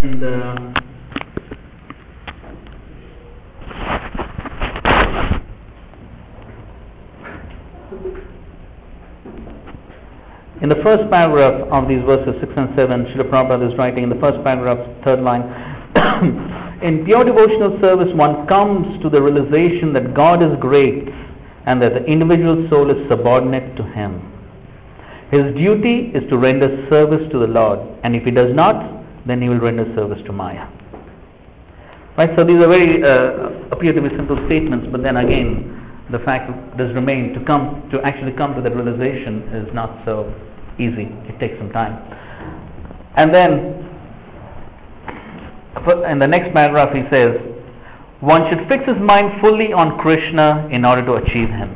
And in the first paragraph of these verses 6 and 7, Srila Prabhupada is writing in the first paragraph, third line, in pure devotional service one comes to the realization that God is great and that the individual soul is subordinate to Him. His duty is to render service to the Lord, and if he does not, then he will render service to Maya. Right, so these are very appear to be simple statements, but then again the fact does remain to actually come to that realization is not so easy. It takes some time. And then in the next paragraph he says, one should fix his mind fully on Krishna in order to achieve him.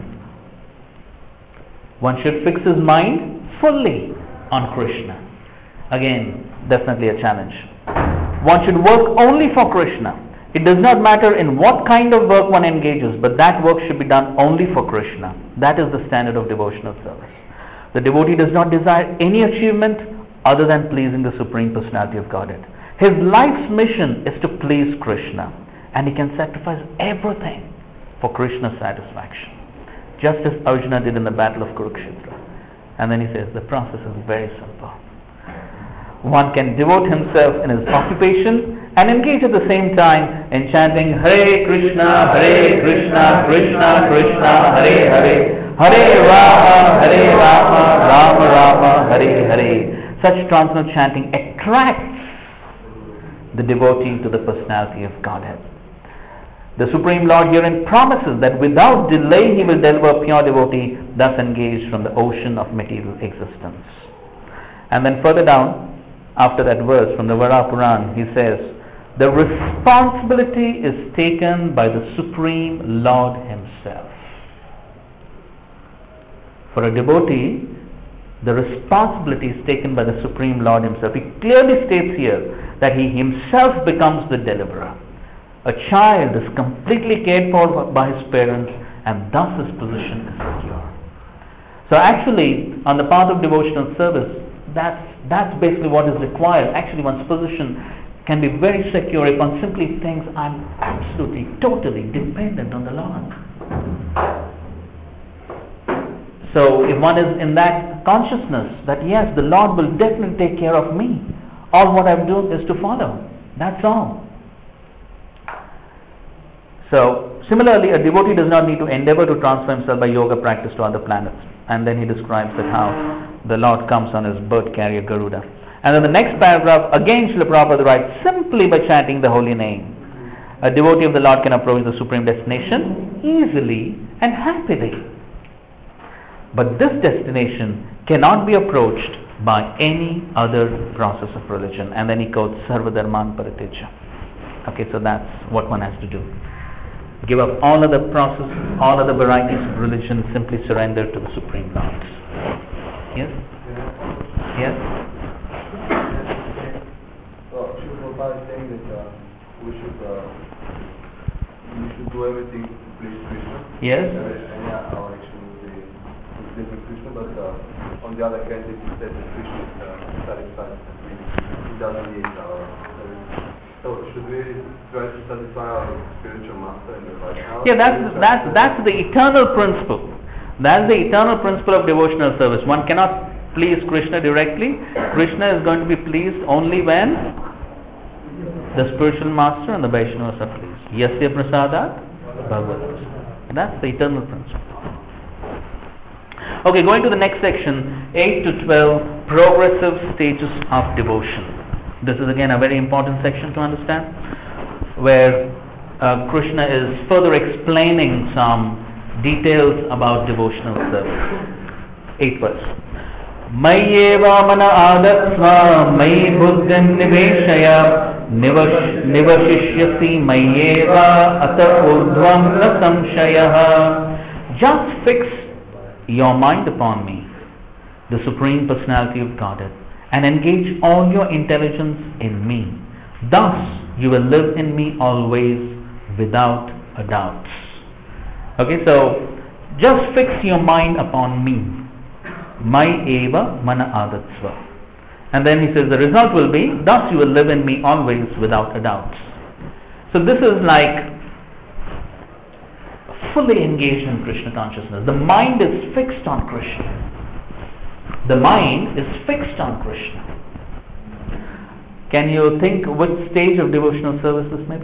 One should fix his mind fully on Krishna. Again, definitely a challenge. One should work only for Krishna. It does not matter in what kind of work one engages, but that work should be done only for Krishna. That is the standard of devotional service. The devotee does not desire any achievement other than pleasing the Supreme Personality of Godhead. His life's mission is to please Krishna, and he can sacrifice everything for Krishna's satisfaction, just as Arjuna did in the battle of Kurukshetra. And then he says the process is very simple. One can devote himself in his occupation and engage at the same time in chanting Hare Krishna, Krishna Krishna, Hare Hare, Hare Rama, Rama Rama, Hare Hare. Such transcendental chanting attracts the devotee to the personality of Godhead. The Supreme Lord herein promises that without delay he will deliver a pure devotee thus engaged from the ocean of material existence. And then further down, after that verse from the Vara Puran, he says, the responsibility is taken by the Supreme Lord Himself. For a devotee, the responsibility is taken by the Supreme Lord Himself. He clearly states here that He Himself becomes the deliverer. A child is completely cared for by his parents, and thus his position is secure. So actually, on the path of devotional service, that's basically what is required. Actually, one's position can be very secure if one simply thinks, I'm absolutely, totally dependent on the Lord. So if one is in that consciousness that yes, the Lord will definitely take care of me, all what I do is to follow. That's all. So similarly, a devotee does not need to endeavor to transfer himself by yoga practice to other planets. And then he describes that how the Lord comes on his bird carrier Garuda. And then the next paragraph, again Srila Prabhupada writes, simply by chanting the holy name, a devotee of the Lord can approach the supreme destination easily and happily. But this destination cannot be approached by any other process of religion. And then he quotes Sarva Dharman Paritejya. Okay, so that's what one has to do. Give up all other processes, all other varieties of religion, simply surrender to the Supreme Lord. Yes? Yes? Well, Srila Prabhupada is saying that we should do everything to please Krishna. Yes? And our action will be pleasing Krishna, but on the other hand, it is said that Krishna is satisfied that he doesn't need our service. So should we try to satisfy our spiritual master in the Vaishnava? Yeah, that's the eternal principle. That's the eternal principle of devotional service. One cannot please Krishna directly. Krishna is going to be pleased only when the spiritual master and the Vaishnavas are pleased. Yasya prasadat bhagavad. That's the eternal principle. Okay, going to the next section, 8 to 12, progressive stages of devotion. This is again a very important section to understand, where Krishna is further explaining some details about devotional service. 8th verse. Mayyeva mana adatsva mayi buddhim niveshaya nivashishyasi mayyeva ata urdhvam na samshayah. Just fix your mind upon me, the Supreme Personality of Godhead, and engage all your intelligence in me. Thus you will live in me always without a doubt. Okay, so just fix your mind upon me. Mai eva mana adatsva. And then he says the result will be, thus you will live in me always without a doubt. So this is like fully engaged in Krishna consciousness. The mind is fixed on Krishna. The mind is fixed on Krishna. Can you think which stage of devotional service this may be?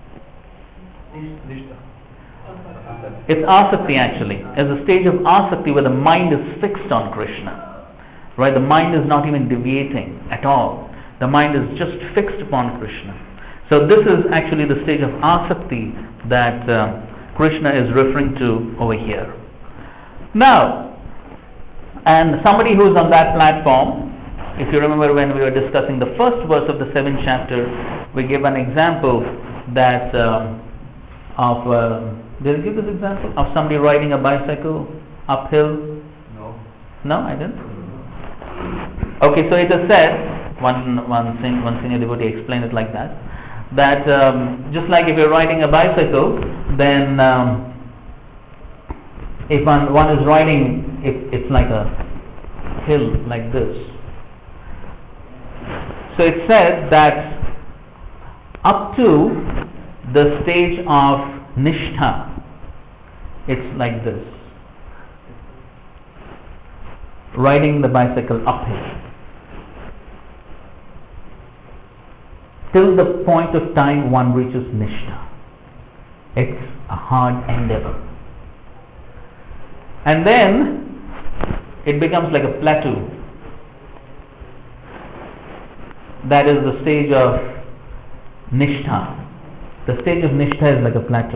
It's asakti actually. It's a stage of asakti where the mind is fixed on Krishna. Right? The mind is not even deviating at all. The mind is just fixed upon Krishna. So this is actually the stage of asakti that Krishna is referring to over here. Now, and somebody who is on that platform, if you remember when we were discussing the first verse of the 7th chapter, we gave an example that did I give this example of somebody riding a bicycle uphill? No, I didn't. Okay, so it is said, one senior devotee explained it like that just like if you're riding a bicycle, then if one is riding, it's like a hill like this. So it said that up to the stage of nishtha, it's like this, riding the bicycle uphill, till the point of time one reaches nishtha. It's a hard endeavor. And then it becomes like a plateau. That is the stage of nishtha. The stage of nishtha is like a plateau.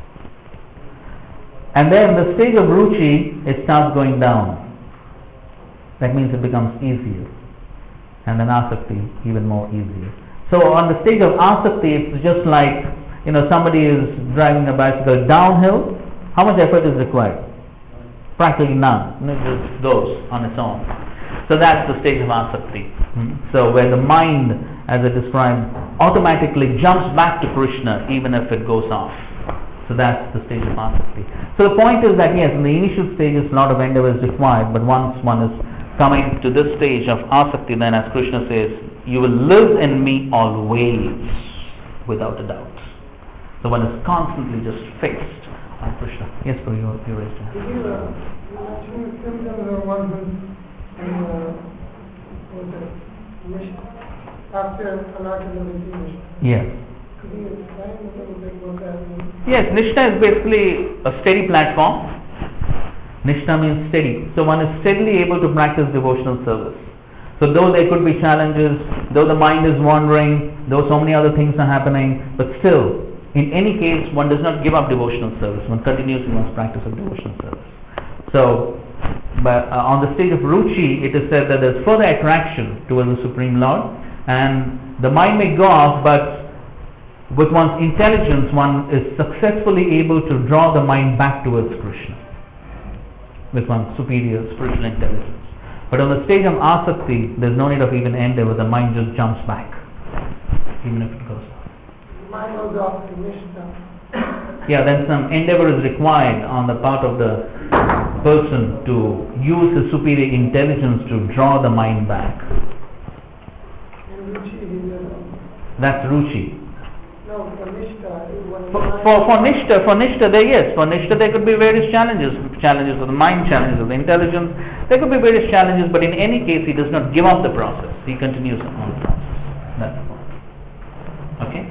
And then the stage of ruchi, it starts going down. That means it becomes easier. And then asakti, even more easier. So on the stage of asakti, it's just like, somebody is driving a bicycle downhill. How much effort is required? Practically none. It just goes on its own. So that's the stage of asakti. So where the mind, as I described, automatically jumps back to Krishna even if it goes off. So that's the stage of asakti. So the point is that yes, in the initial stages a lot of endeavor is required, but once one is coming to this stage of asakti, then as Krishna says, you will live in me always without a doubt. So one is constantly just fixed on Krishna. Yes, Prabhu, you raised your hand. Could you mention symptoms or one after anartha? Yes. Could you explain a little bit what that means? Yes, Nishtha is basically a steady platform. Nishtha means steady. So one is steadily able to practice devotional service. So though there could be challenges, though the mind is wandering, though so many other things are happening, but still, in any case, one does not give up devotional service. One continues in one's practice of devotional service. So, but on the stage of ruchi, it is said that there is further attraction towards the Supreme Lord, and the mind may go off, but with one's intelligence, one is successfully able to draw the mind back towards Krishna with one's superior spiritual intelligence. But on the stage of asakti, there is no need of even endeavor. The mind just jumps back, even if it goes off. The mind goes off to nishtha. Yeah, then some endeavor is required on the part of the person to use his superior intelligence to draw the mind back. And ruchi is That's ruchi. no, for nishtha. For nishtha, there could be various challenges of the mind, challenges of the intelligence. There could be various challenges, but in any case, he does not give up the process. He continues on the process. That's the point. Okay.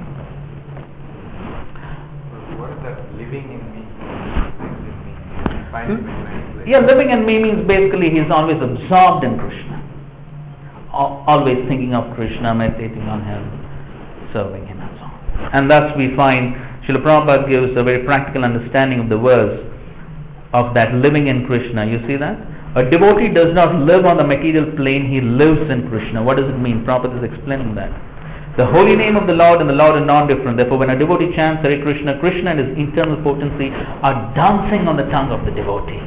What is that living in me? Find it in many places. Yeah, living in me means basically he is always absorbed in Krishna. Always thinking of Krishna, meditating on him, serving him and so on. And thus we find Srila Prabhupada gives a very practical understanding of the verse of that living in Krishna. You see that? A devotee does not live on the material plane, he lives in Krishna. What does it mean? Prabhupada is explaining that. The holy name of the Lord and the Lord are non-different. Therefore, when a devotee chants Hare Krishna, Krishna and his internal potency are dancing on the tongue of the devotee.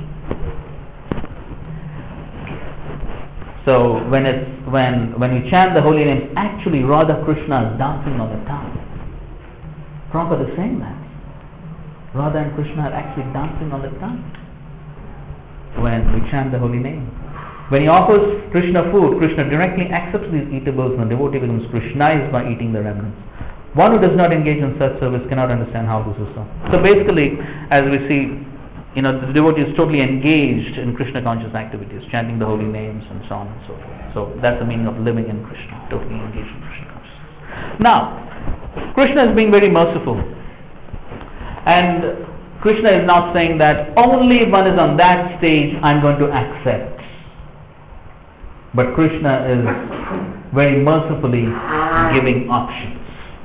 So when you chant the holy names, actually Radha Krishna is dancing on the tongue. Prabhupada is saying that. Radha and Krishna are actually dancing on the tongue when we chant the holy name. When he offers Krishna food, Krishna directly accepts these eatables and the devotee becomes Krishnized by eating the remnants. One who does not engage in such service cannot understand how this is so. So basically, as we see, the devotee is totally engaged in Krishna conscious activities, chanting the holy names and so on and so forth. So that's the meaning of living in Krishna, totally engaged in Krishna consciousness. Now, Krishna is being very merciful. And Krishna is not saying that only if one is on that stage I'm going to accept. But Krishna is very mercifully giving options.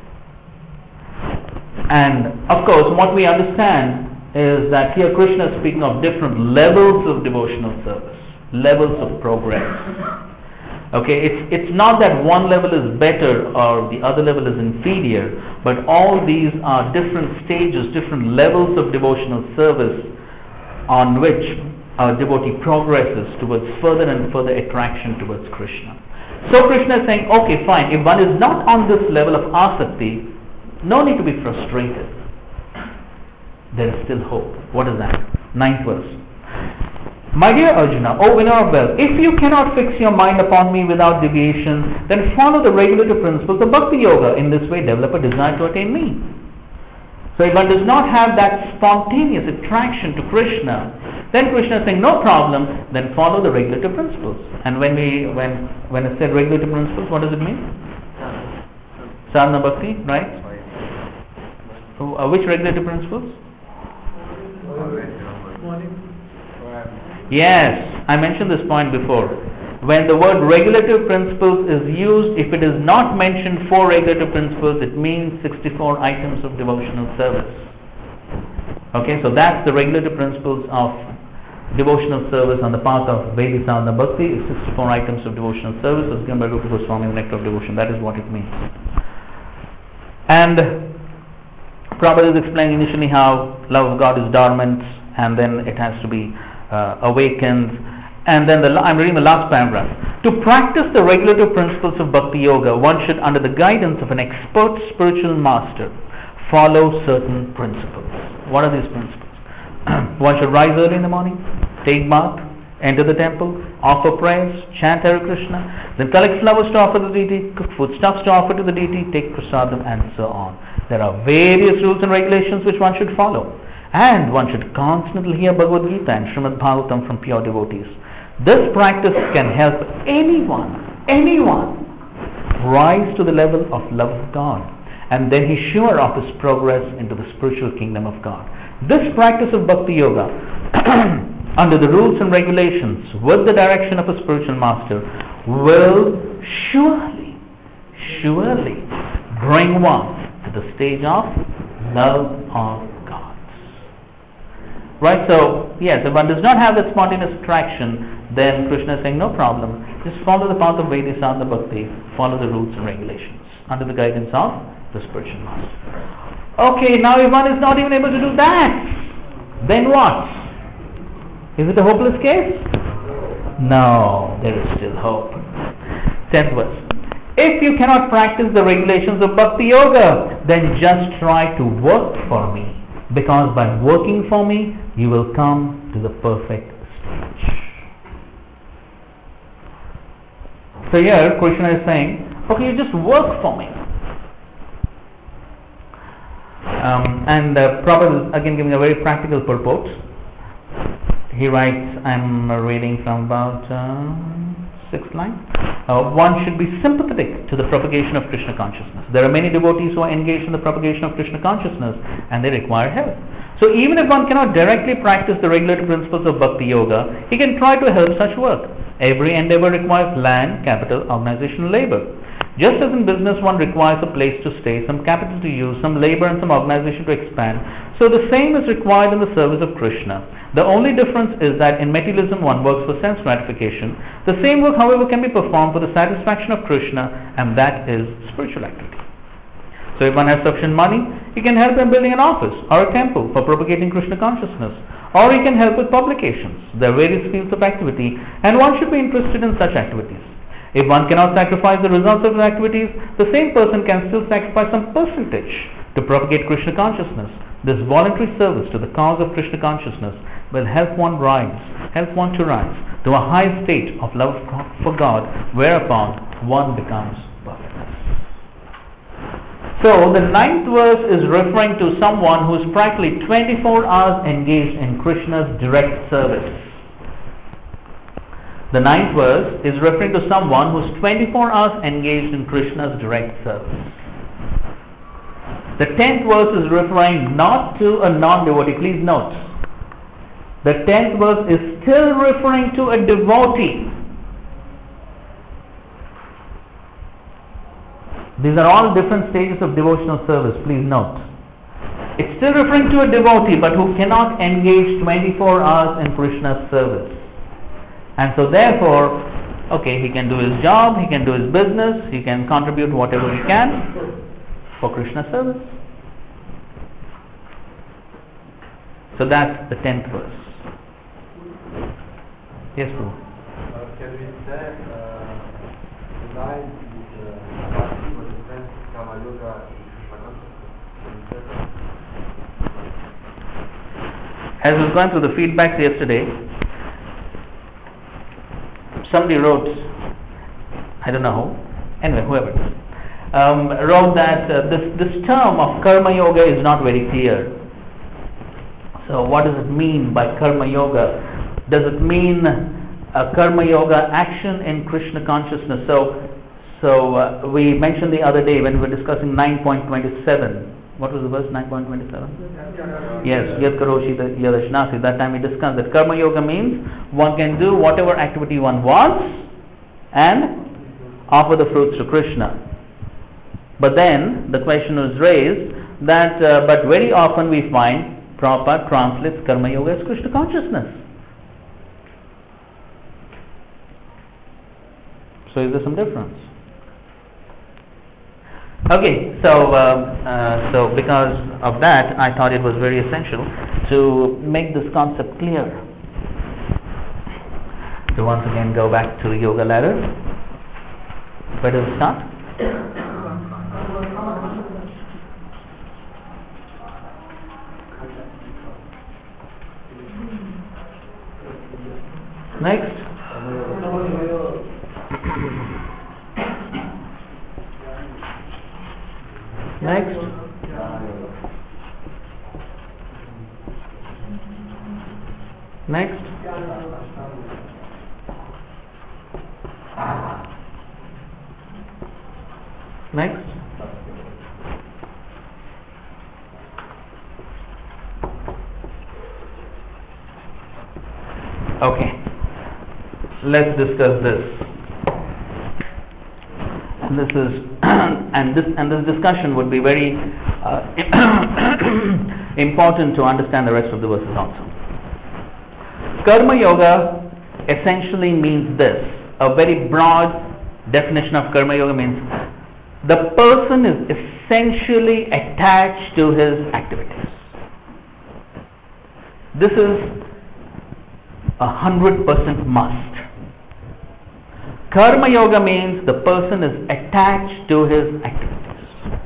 And of course what we understand is that here Krishna is speaking of different levels of devotional service, levels of progress. Okay, it's not that one level is better or the other level is inferior, but all these are different stages, different levels of devotional service on which a devotee progresses towards further and further attraction towards Krishna. So Krishna is saying, okay, fine, if one is not on this level of asakti, no need to be frustrated. There is still hope. What is that? 9th verse. My dear Arjuna, O winner of wealth, if you cannot fix your mind upon me without deviation, then follow the regulative principles of Bhakti Yoga. In this way, develop a desire to attain me. So if one does not have that spontaneous attraction to Krishna, then Krishna is saying, no problem, then follow the regulative principles. And when it said regulative principles, what does it mean? Sadhana Bhakti, right? Which regulative principles? Yes, I mentioned this point before. When the word regulative principles is used, if it is not mentioned 4 regulative principles, it means 64 items of devotional service. Okay, so that's the regulative principles of devotional service on the path of Vaidhi Sadhana Bhakti, 64 items of devotional service as given by Rupa Goswami in the Nectar of Devotion. That is what it means. And Prabhupada is explaining initially how love of God is dormant and then it has to be awakened. And then I'm reading the last paragraph. To practice the regulative principles of Bhakti Yoga, one should, under the guidance of an expert spiritual master, follow certain principles. What are these principles? One should rise early in the morning, take bath, enter the temple, offer prayers, chant Hare Krishna, then collect flowers to offer to the deity, cook foodstuffs to offer to the deity, take prasadam, and so on. There are various rules and regulations which one should follow. And one should constantly hear Bhagavad Gita and Srimad Bhagavatam from pure devotees. This practice can help anyone rise to the level of love of God, and then he's sure of his progress into the spiritual kingdom of God. This practice of Bhakti Yoga under the rules and regulations with the direction of a spiritual master will surely bring one to the stage of love of God. Right, so yes, if one does not have that spontaneous attraction, then Krishna is saying, no problem, just follow the path of Vaidhi Sadhana Bhakti, follow the rules and regulations under the guidance of the spiritual master. Okay, now if one is not even able to do that, then what? Is it a hopeless case? No, there is still hope. 10th verse. If you cannot practice the regulations of Bhakti Yoga, then just try to work for me, because by working for me, you will come to the perfect stage. So here Krishna is saying, okay, you just work for me. And Prabhupada is again giving a very practical purport. He writes, I'm reading from about 6th line. One should be sympathetic to the propagation of Krishna consciousness. There are many devotees who are engaged in the propagation of Krishna consciousness and they require help. So even if one cannot directly practice the regulative principles of Bhakti Yoga, he can try to help such work. Every endeavor requires land, capital, organization, and labor. Just as in business one requires a place to stay, some capital to use, some labor and some organization to expand, so the same is required in the service of Krishna. The only difference is that in materialism one works for sense gratification. The same work, however, can be performed for the satisfaction of Krishna, and that is spiritual activity. So if one has sufficient money, he can help in building an office or a temple for propagating Krishna consciousness, or he can help with publications. There are various fields of activity, and one should be interested in such activities. If one cannot sacrifice the results of his activities, the same person can still sacrifice some percentage to propagate Krishna consciousness. This voluntary service to the cause of Krishna consciousness will help one to rise to a high state of love for God, whereupon one becomes perfect. So the 9th verse is referring to someone who is practically 24 hours engaged in Krishna's direct service. The 9th verse is referring to someone who is 24 hours engaged in Krishna's direct service. The 10th verse is referring not to a non-devotee. Please note, the 10th verse is still referring to a devotee. These are all different stages of devotional service. Please note. It's still referring to a devotee, but who cannot engage 24 hours in Krishna's service. And so therefore, okay, he can do his job, he can do his business, he can contribute whatever he can for Krishna's service. So that's the 10th verse. Yes, Prabhu. Can we say the 9 is Bhakti, but the 10 Karma Yoga is Krishna consciousness? As we were going through the feedbacks yesterday, somebody wrote, I don't know who, anyway, whoever, wrote that this term of Karma Yoga is not very clear. So what does it mean by Karma Yoga? Does it mean a Karma Yoga action in Krishna consciousness? So we mentioned the other day when we were discussing 9.27. What was the verse, 9.27? Yes, Yad Karoshi Yadashnasi. That time we discussed that Karma Yoga means one can do whatever activity one wants and offer the fruits to Krishna. But then the question was raised that but very often we find Prabhupada translates Karma Yoga as Krishna consciousness. So is there some difference? Okay, so because of that, I thought it was very essential to make this concept clear. So once again, go back to the yoga ladder. Where does it start? Next. Next. Next. Next. Okay. Let's discuss this. This is and this discussion would be very important to understand the rest of the verses also. Karma Yoga essentially means this. A very broad definition of Karma Yoga means the person is essentially attached to his activities. This is 100% must. Karma Yoga means the person is attached to his activities.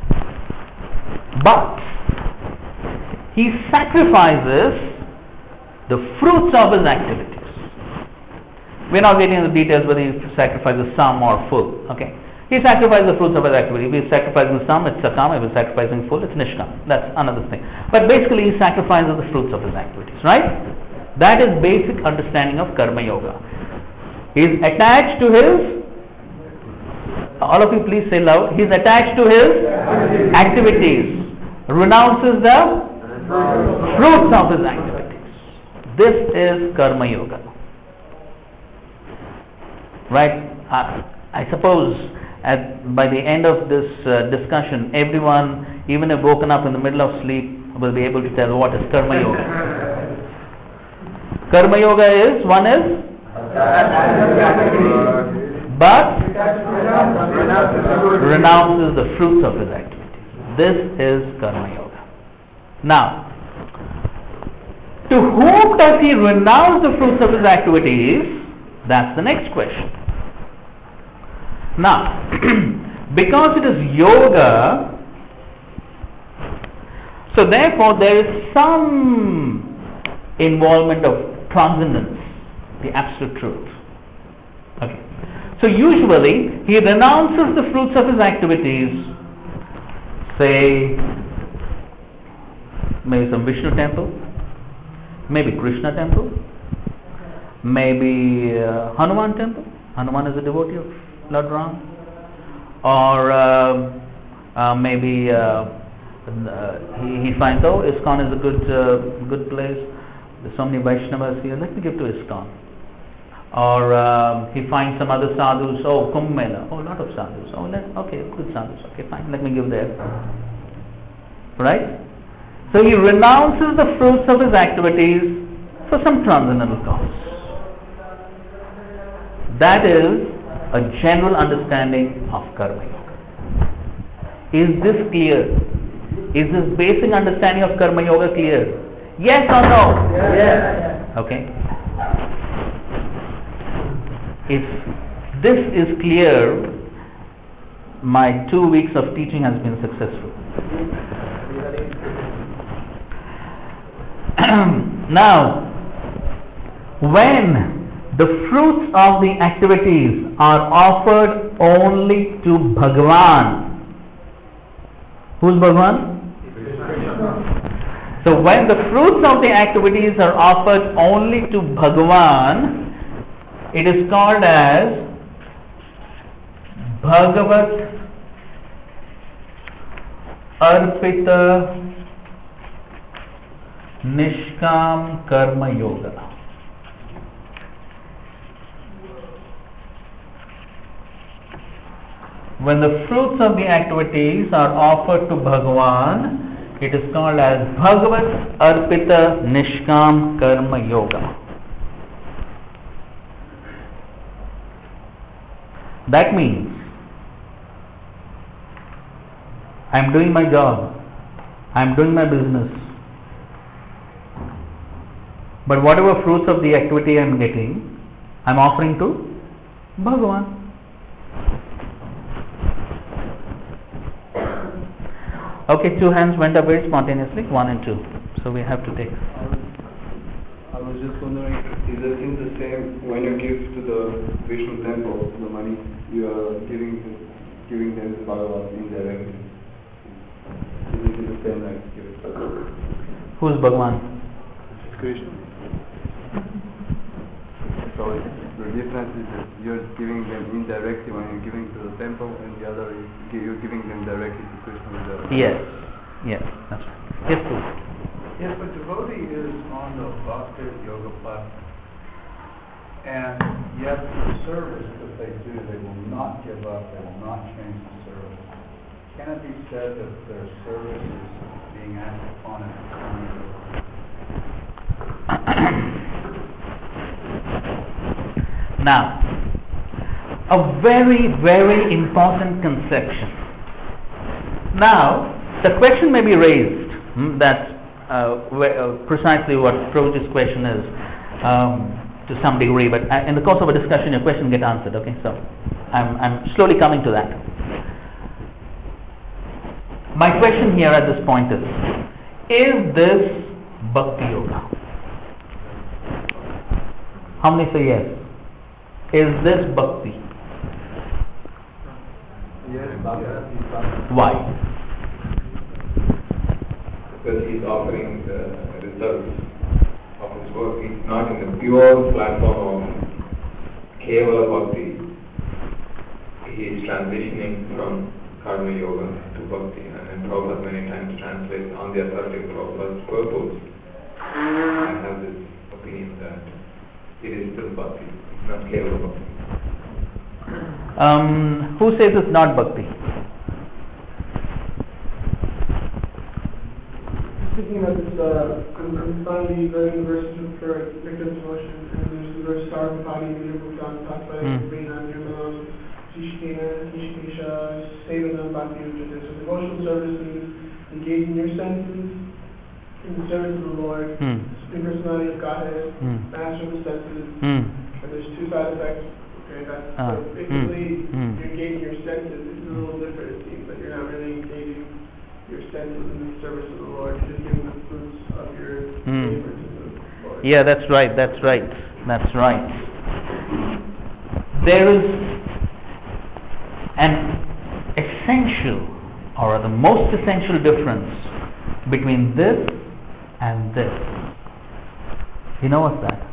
But he sacrifices the fruits of his activities. We are not getting into the details whether he sacrifices some or full. Okay. He sacrifices the fruits of his activity. If he is sacrificing some, it's sakama. If he is sacrificing full, it's nishkam. That's another thing. But basically he sacrifices the fruits of his activities. Right? That is basic understanding of Karma Yoga. He is attached to his, all of you please say loud, he is attached to his activities, renounces the fruits of his activities. This is Karma Yoga. Right? I suppose by the end of this discussion, everyone, even if woken up in the middle of sleep, will be able to tell what is Karma Yoga. Karma Yoga is, one is, but renounces the fruits of his activities. This is Karma Yoga. Now, to whom does he renounce the fruits of his activities? That's the next question. Now, because it is yoga, so therefore there is some involvement of transcendence, the absolute truth. So usually he renounces the fruits of his activities, say maybe some Vishnu temple, maybe Krishna temple, maybe Hanuman temple. Hanuman is a devotee of Lord Ram. Or maybe he finds, oh, ISKCON is a good place. There's so many Vaishnavas here. Let me give to ISKCON. Or he finds some other sadhus. Oh, Kumbh Mela. Oh, a lot of sadhus. Oh, okay, good sadhus. Okay, fine. Let me give there. Right? So he renounces the fruits of his activities for some transcendental cause. That is a general understanding of Karma Yoga. Is this clear? Is this basic understanding of Karma Yoga clear? Yes or no? Yes. Okay. If this is clear, my 2 weeks of teaching has been successful. Now, when the fruits of the activities are offered only to Bhagavan, who's Bhagavan? So when the fruits of the activities are offered only to Bhagavan, it is called as Bhagavat Arpita Nishkam Karma Yoga. When the fruits of the activities are offered to Bhagavan, it is called as Bhagavat Arpita Nishkam Karma Yoga. That means I am doing my job, I am doing my business, but whatever fruits of the activity I am getting, I am offering to Bhagavan. Okay, 2 hands went up very spontaneously, 1 and 2. So we have to take. I was just wondering, is it in the same, when you give to the Vishnu temple the money, you are giving them to Bhagavan indirectly? Is it in the same like give it to Bhagavan? Who is Bhagavan? Krishna. So the difference is that you're giving them indirectly when you're giving to the temple, and the other is you're giving them directly to Krishna. Yes, that's right. Yes, please. If a devotee is on the Bhakti Yoga platform, and yet the service that they do, they will not give up, they will not change the service, can it be said that their service is being acted upon in Karma Yoga? Now, a very, very important conception. Now, the question may be raised, that's precisely what Prabhuji's question is, to some degree, but in the course of a discussion your question will get answered, okay? So, I'm slowly coming to that. My question here at this point is this Bhakti Yoga? How many say yes? Is this Bhakti? Yes, Why? Because he's offering the results of his work. He's not in the pure platform of Kevala Bhakti. He is transitioning from Karma Yoga to Bhakti, and then Prabhupada many times translates on the authority of Prabhupada's purpose. I have this opinion that it is still Bhakti, it's not Kevala Bhakti. Who says it's not Bhakti? Speaking about this, I'm finally learning the verses for victim devotion, and there's the verse Sarvapadi Nirmuktam Tattva Vrina Nirmalam Jishkena Kishkesha Sevanam Bhakti Ujjate. So devotional service means engaging your senses in the service of the Lord, Supreme Personality of Godhead, master of the senses, and there's 2 side effects. Okay, that's so basically you're engaging your senses. It's a little different, it seems, but you're not really engaging your senses in the service of the Lord. You're just giving the fruits of your labor to the Lord. Yeah, that's right. There is an essential or the most essential difference between this and this. You know what's that?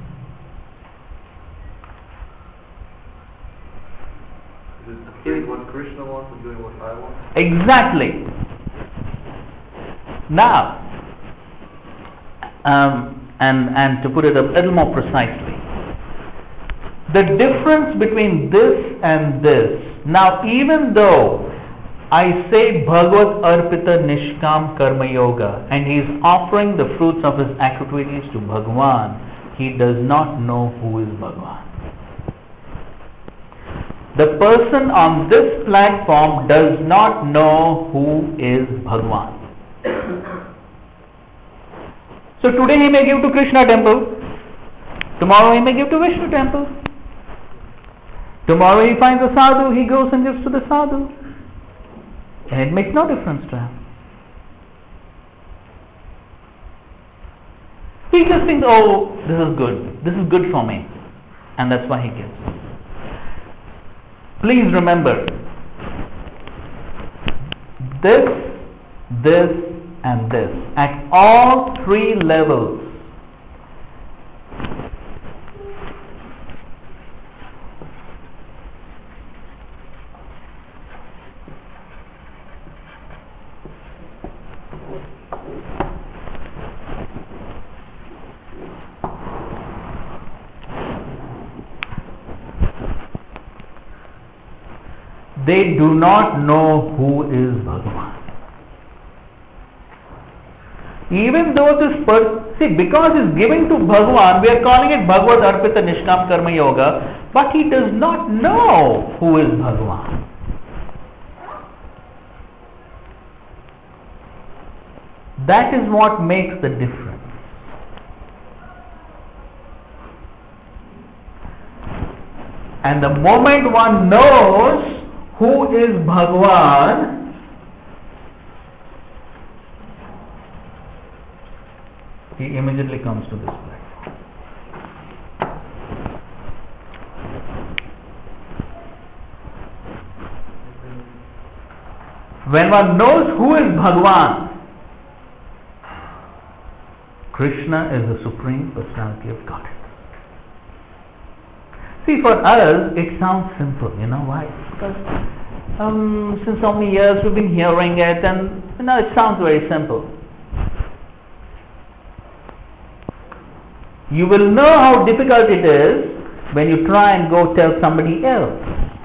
Is it doing what Krishna wants and doing what I want? Exactly. Now, and to put it a little more precisely, the difference between this and this. Now, even though I say Bhagavad Arpita Nishkam Karma Yoga and he is offering the fruits of his activities to Bhagavan, he does not know who is Bhagavan. The person on this platform does not know who is Bhagavan. So today he may give to Krishna temple, tomorrow he may give to Vishnu temple, tomorrow he finds a sadhu, he goes and gives to the sadhu, and it makes no difference to him. He just thinks, oh, this is good for me, and that's why he gives. Please remember, this and this, at all three levels, they do not know who is Bhagavan. Even though this person, see, because he's giving to Bhagavan, we are calling it Bhagavad Arpita Nishkam Karma Yoga, but he does not know who is Bhagavan. That is what makes the difference. And the moment one knows who is Bhagavan, he immediately comes to this platform. When one knows who is Bhagavan, Krishna is the Supreme Personality of Godhead. See, for us, it sounds simple. You know why? Because since so many years we've been hearing it, and it sounds very simple. You will know how difficult it is when you try and go tell somebody else.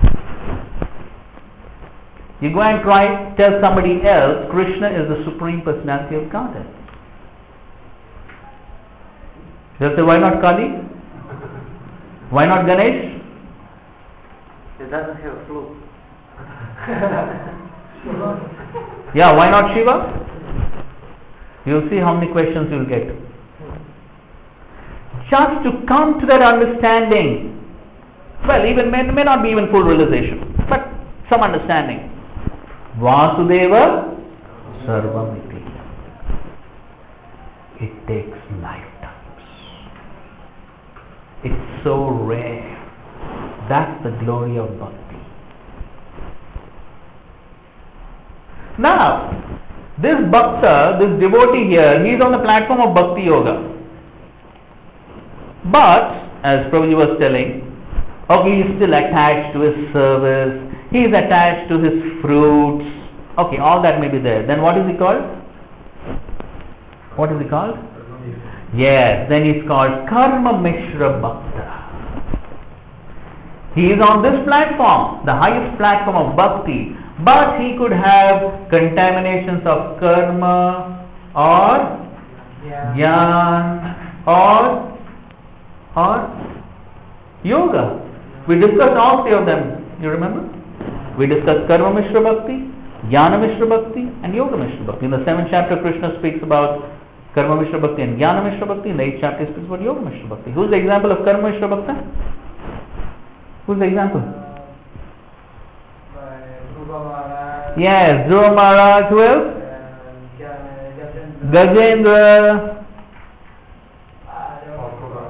You go and tell somebody else, Krishna is the Supreme Personality of Godhead. They'll say, why not Kali? Why not Ganesh? It doesn't have a flute. Yeah, why not Shiva? You'll see how many questions you'll get. Just to come to that understanding, well, even may not be even full realization, but some understanding. Vasudeva Sarvamiti. It takes lifetimes. It's so rare. That's the glory of bhakti. Now, this bhakta, this devotee here, he is on the platform of bhakti yoga. But, as Prabhuji was telling, okay, he is still attached to his service, he is attached to his fruits, okay, all that may be there. Then what is he called? What is he called? Yes, then he is called Karma Mishra Bhakta. He is on this platform, the highest platform of bhakti, but he could have contaminations of karma or jnana or yoga. We discussed all three of them. You remember? We discussed Karma Mishra Bhakti, Jnana Mishra Bhakti and Yoga Mishra Bhakti. In the 7th chapter, Krishna speaks about Karma Mishra Bhakti and Jnana Mishra Bhakti. In the 8th chapter, he speaks about Yoga Mishra Bhakti. Who's the example of Karma Mishra Bhakti? Who's the example? Yes, Dhruva Maharaj. Who else? Gajendra.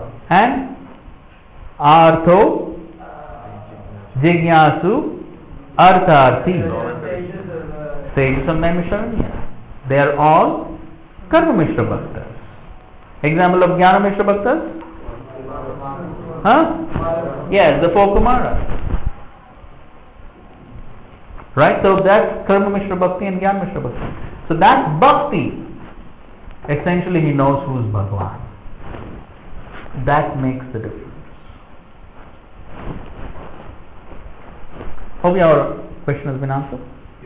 And Artho, Jignasu, Artha-arthi, stages of sages of Naimisharanya. They are all Karma Mishra Bhaktas. Example of Jnana Mishra Bhaktas? Huh? Yes, the four Kumaras. Right? So that's Karma Mishra Bhakti and Jnana Mishra Bhakti. So that's Bhakti. Essentially he knows who is Bhagwan. That makes the difference. Hope your question has been answered.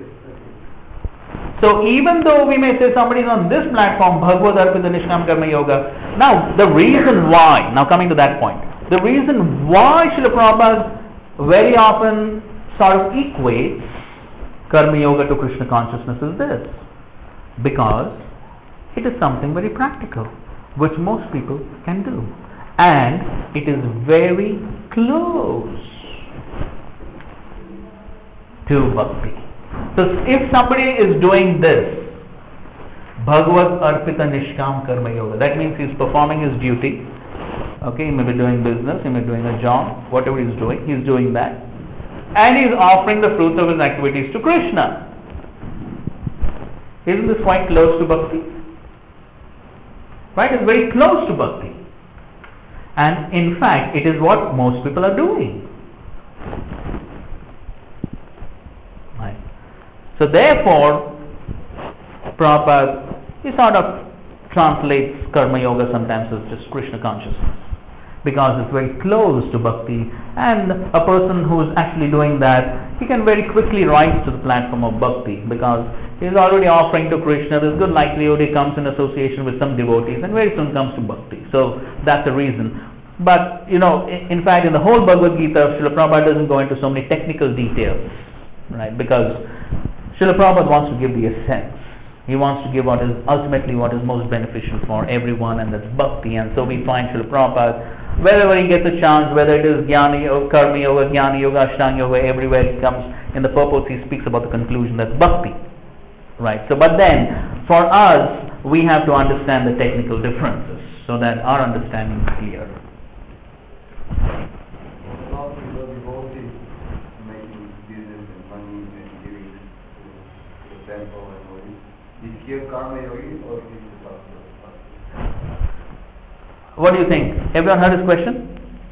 So even though we may say somebody is on this platform, Bhagavad Arpita Nishkam Karma Yoga, now the reason why, now coming to that point, the reason why Srila Prabhupada very often sort of equates Karma Yoga to Krishna consciousness is this. Because it is something very practical, which most people can do. And it is very close to bhakti. So if somebody is doing this, Bhagavad Arpita Nishkam Karma Yoga, that means he is performing his duty. Okay, he may be doing business, he may be doing a job, whatever he is doing that. And he is offering the fruits of his activities to Krishna. Isn't this quite close to bhakti? Right, it's very close to bhakti. And in fact, it is what most people are doing. Right. So therefore, Prabhupada, he sort of translates Karma Yoga sometimes as just Krishna consciousness, because it's very close to bhakti, and a person who is actually doing that, he can very quickly rise to the platform of bhakti, because he is already offering to Krishna. There's good likelihood he comes in association with some devotees and very soon comes to bhakti. So that's the reason. But in fact, in the whole Bhagavad Gita, Srila Prabhupada doesn't go into so many technical details, right? Because Srila Prabhupada wants to give the essence. He wants to give what is ultimately what is most beneficial for everyone, and that's bhakti. And so we find Srila Prabhupada, wherever he gets a chance, whether it is Jnana Yoga, Karma Yoga, Jnana Yoga, Ashtanga Yoga, everywhere he comes, in the purpose he speaks about the conclusion, that's bhakti. Right. So, but then, for us, we have to understand the technical differences so that our understanding is clear. Not the devotee making business and money and giving to the temple and all this. Is here Karma Yogi or is it Bhakti? What do you think? Everyone heard his question?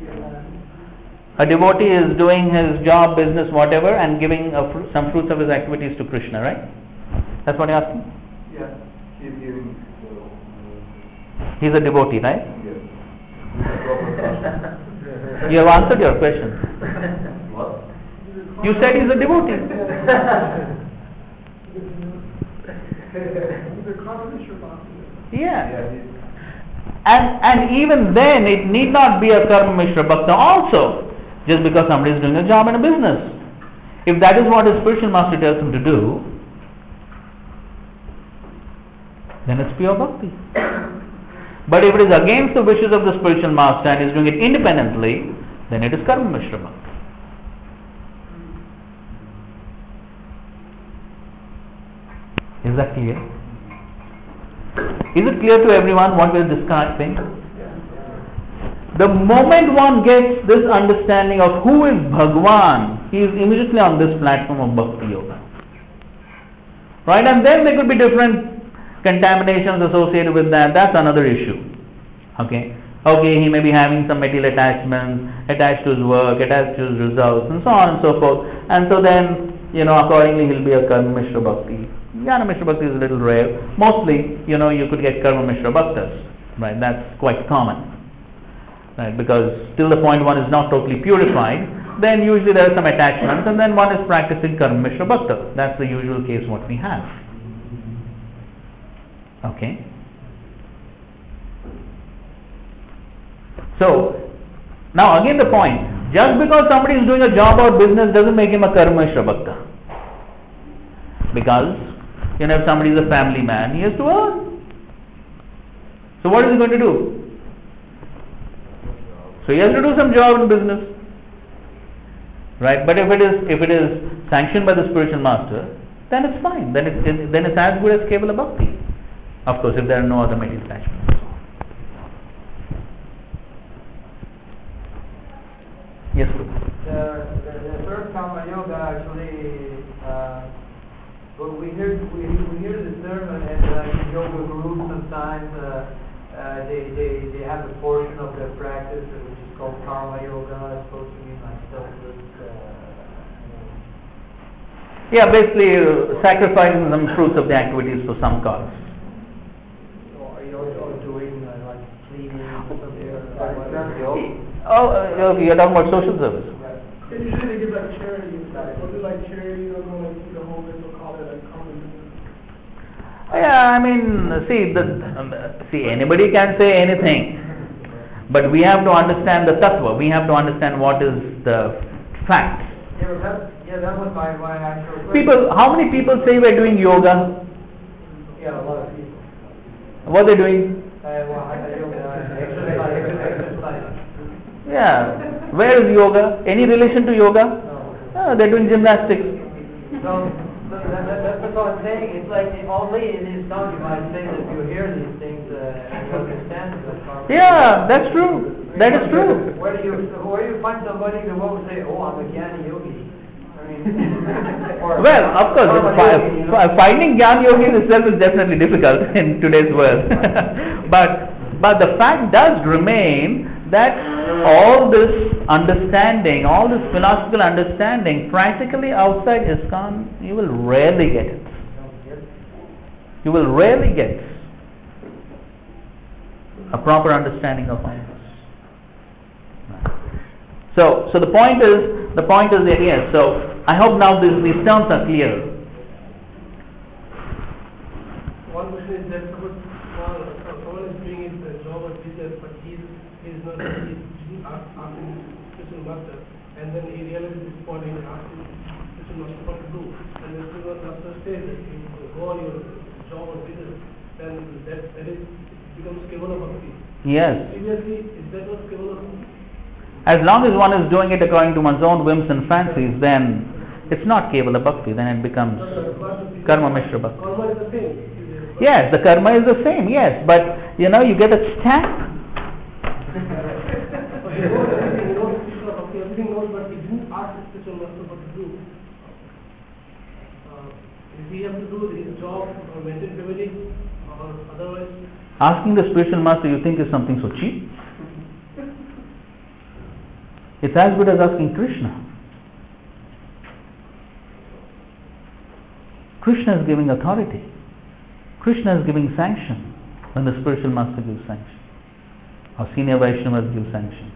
A devotee is doing his job, business, whatever, and giving some fruits of his activities to Krishna, right? That's what you're asking? Yeah, he's giving. He's a devotee, right? Yes. You have answered your question. What? You said he's a devotee. Yeah. And even then, it need not be a Karma Mishra Bhakta also, just because somebody is doing a job and a business. If that is what his spiritual master tells him to do, then it's pure bhakti. But if it is against the wishes of the spiritual master and is doing it independently, then it is Karma Mishra Bhakti. Is that clear? Is it clear to everyone what we are discussing? The moment one gets this understanding of who is Bhagwan, he is immediately on this platform of Bhakti Yoga. Right? And then there could be different contaminations associated with that. That's another issue. Okay, he may be having some material attachments attached to his work, attached to his results, and so on and so forth. And so then, accordingly he'll be a Karma Mishra Bhakti. Jnana Mishra Bhakti is a little rare. Mostly, you could get Karma Mishra Bhaktas. Right? That's quite common. Right? Because till the point one is not totally purified, then usually there are some attachments, and then one is practicing Karma Mishra Bhakta. That's the usual case what we have. Okay. So, now again the point, just because somebody is doing a job or business doesn't make him a Karma Mishra Bhakta. Because, if somebody is a family man, he has to earn. So what is he going to do? So he has to do some job in business. Right? But if it is sanctioned by the spiritual master, then it's fine. Then it's as good as Kevala Bhakti. Of course, if there are no other material attachments. Yes, Guru. The third Karma Yoga actually yoga groups sometimes they have a portion of their practice which is called karma yoga. It's supposed to mean like selfless. Yeah, basically sacrificing some fruits of the activities for some cause. Or you also doing like cleaning or something. Okay, you're talking about social service. They usually give like charity. What is like charity? They'll go like to the homeless. They'll call it like common. Yeah, I mean, see, anybody can say anything, but we have to understand the tattva. We have to understand what is the fact. That was my actual question. People, how many people say we're doing yoga? Yeah, a lot of people. What are they doing? Exercise. Yeah. Where is yoga? Any relation to yoga? No. They're doing gymnastics. So that's what I'm saying. It's like only in his tongue you might say that you hear these things and you understand them. Yeah, that's true. That is true. Where do you find somebody who won't say, "Oh, I'm a Jnana Yogi"? I mean, Well, of course, finding Jnana Yogis itself is definitely difficult in today's world. but the fact does remain that all this understanding, all this philosophical understanding, practically outside ISKCON, you will rarely get it. You will rarely get a proper understanding of all this. So the point is that yes. So I hope now these terms are clear. One question is that someone is doing his job or business, but he's not asking spiritual master, and then he realizes this point and asking spiritual master what to do, and then spiritual master says that you go on your job or business, then that becomes kevala bhakti. Yes. Previously, is that not kevala bhakti? As long as one is doing it according to one's own whims and fancies, then it's not Kevala Bhakti, then it becomes Karma Mishra Bhakti. Karma is the same. Yes, the karma is the same, yes, but you get a stamp. Everything knows, but he didn't ask the spiritual master what to do. If he have to do his job or maintain family or otherwise. Asking the spiritual master you think is something so cheap? It's as good as asking Krishna. Krishna is giving authority. Krishna is giving sanction when the spiritual master gives sanction. Or senior Vaishnavas give sanction.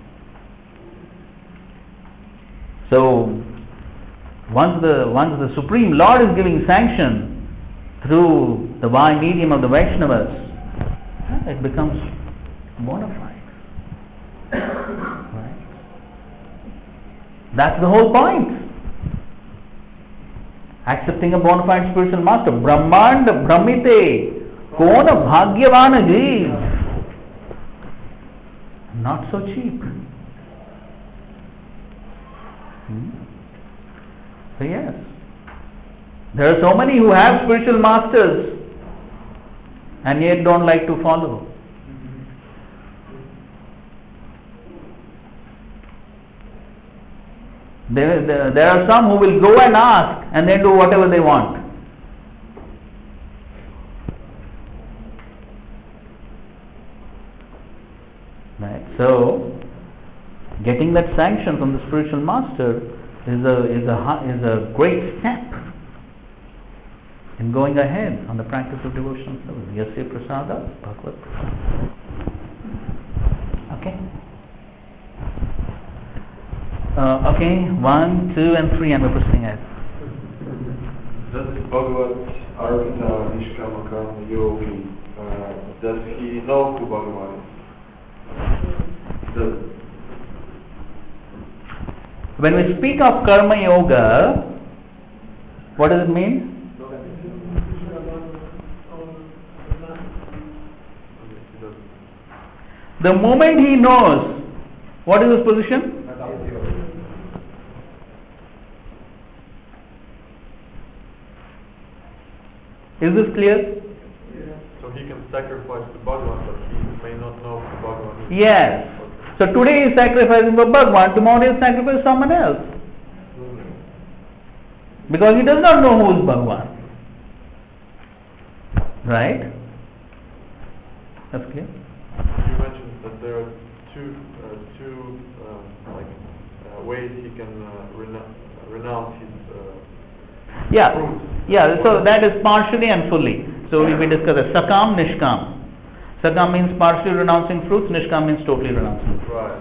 So once the Supreme Lord is giving sanction through the medium of the Vaishnavas, it becomes bona fide. Right? That's the whole point. Accepting a bona fide spiritual master. Brahmand Brahmite Kona Bhagyavana Jeev. Not so cheap. So yes. There are so many who have spiritual masters and yet don't like to follow. There are some who will go and ask and then do whatever they want. Right. So, getting that sanction from the spiritual master is a great step in going ahead on the practice of devotional service. Yasya prasada bhagavad prasada. Okay. Okay, 1, 2, and 3, and we're proceeding ahead. Does Bhagavat Arvita Nishkamakam Yogi, does he know who Bhagavan is? When we speak of karma yoga, what does it mean? The moment he knows, what is his position? Is this clear? So he can sacrifice to Bhagavan, but he may not know who Bhagavan is. Yes. So today he is sacrificing for Bhagavan, tomorrow he will sacrifice someone else. Because he does not know who is Bhagavan. Right? That's clear? You mentioned that there are two ways he can renounce his fruit. Yeah, so that is partially and fully. So we discuss it. Sakam, Nishkam. Sakam means partially renouncing fruits, Nishkam means totally renouncing fruits. Right,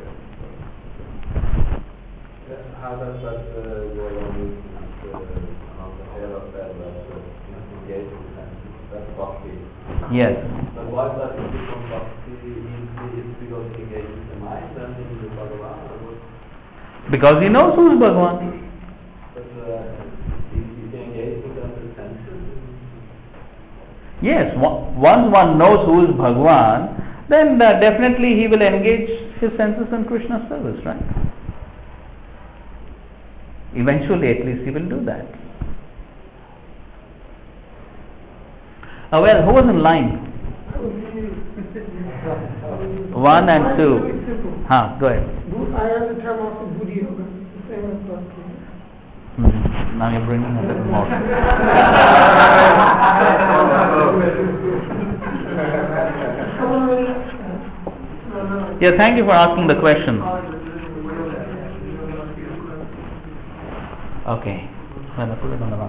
okay. How does that go along with the head of that engaged in that's bhakti? Yes. But why does it become bhakti? It's because he engages the mind and in the Bhagavan? Because he knows who is Bhagavan. But he can engage with the senses? Yes, once one knows who is Bhagavan, then definitely he will engage his senses in Krishna's service, right? Eventually, at least, he will do that. Well, who was in line? 1 and 2. Go ahead. I heard the term also Buddhi Yoga. The same as Bhakti. Now you're bringing a little more. Yeah, thank you for asking the question. Okay. Well, I put it on the wrong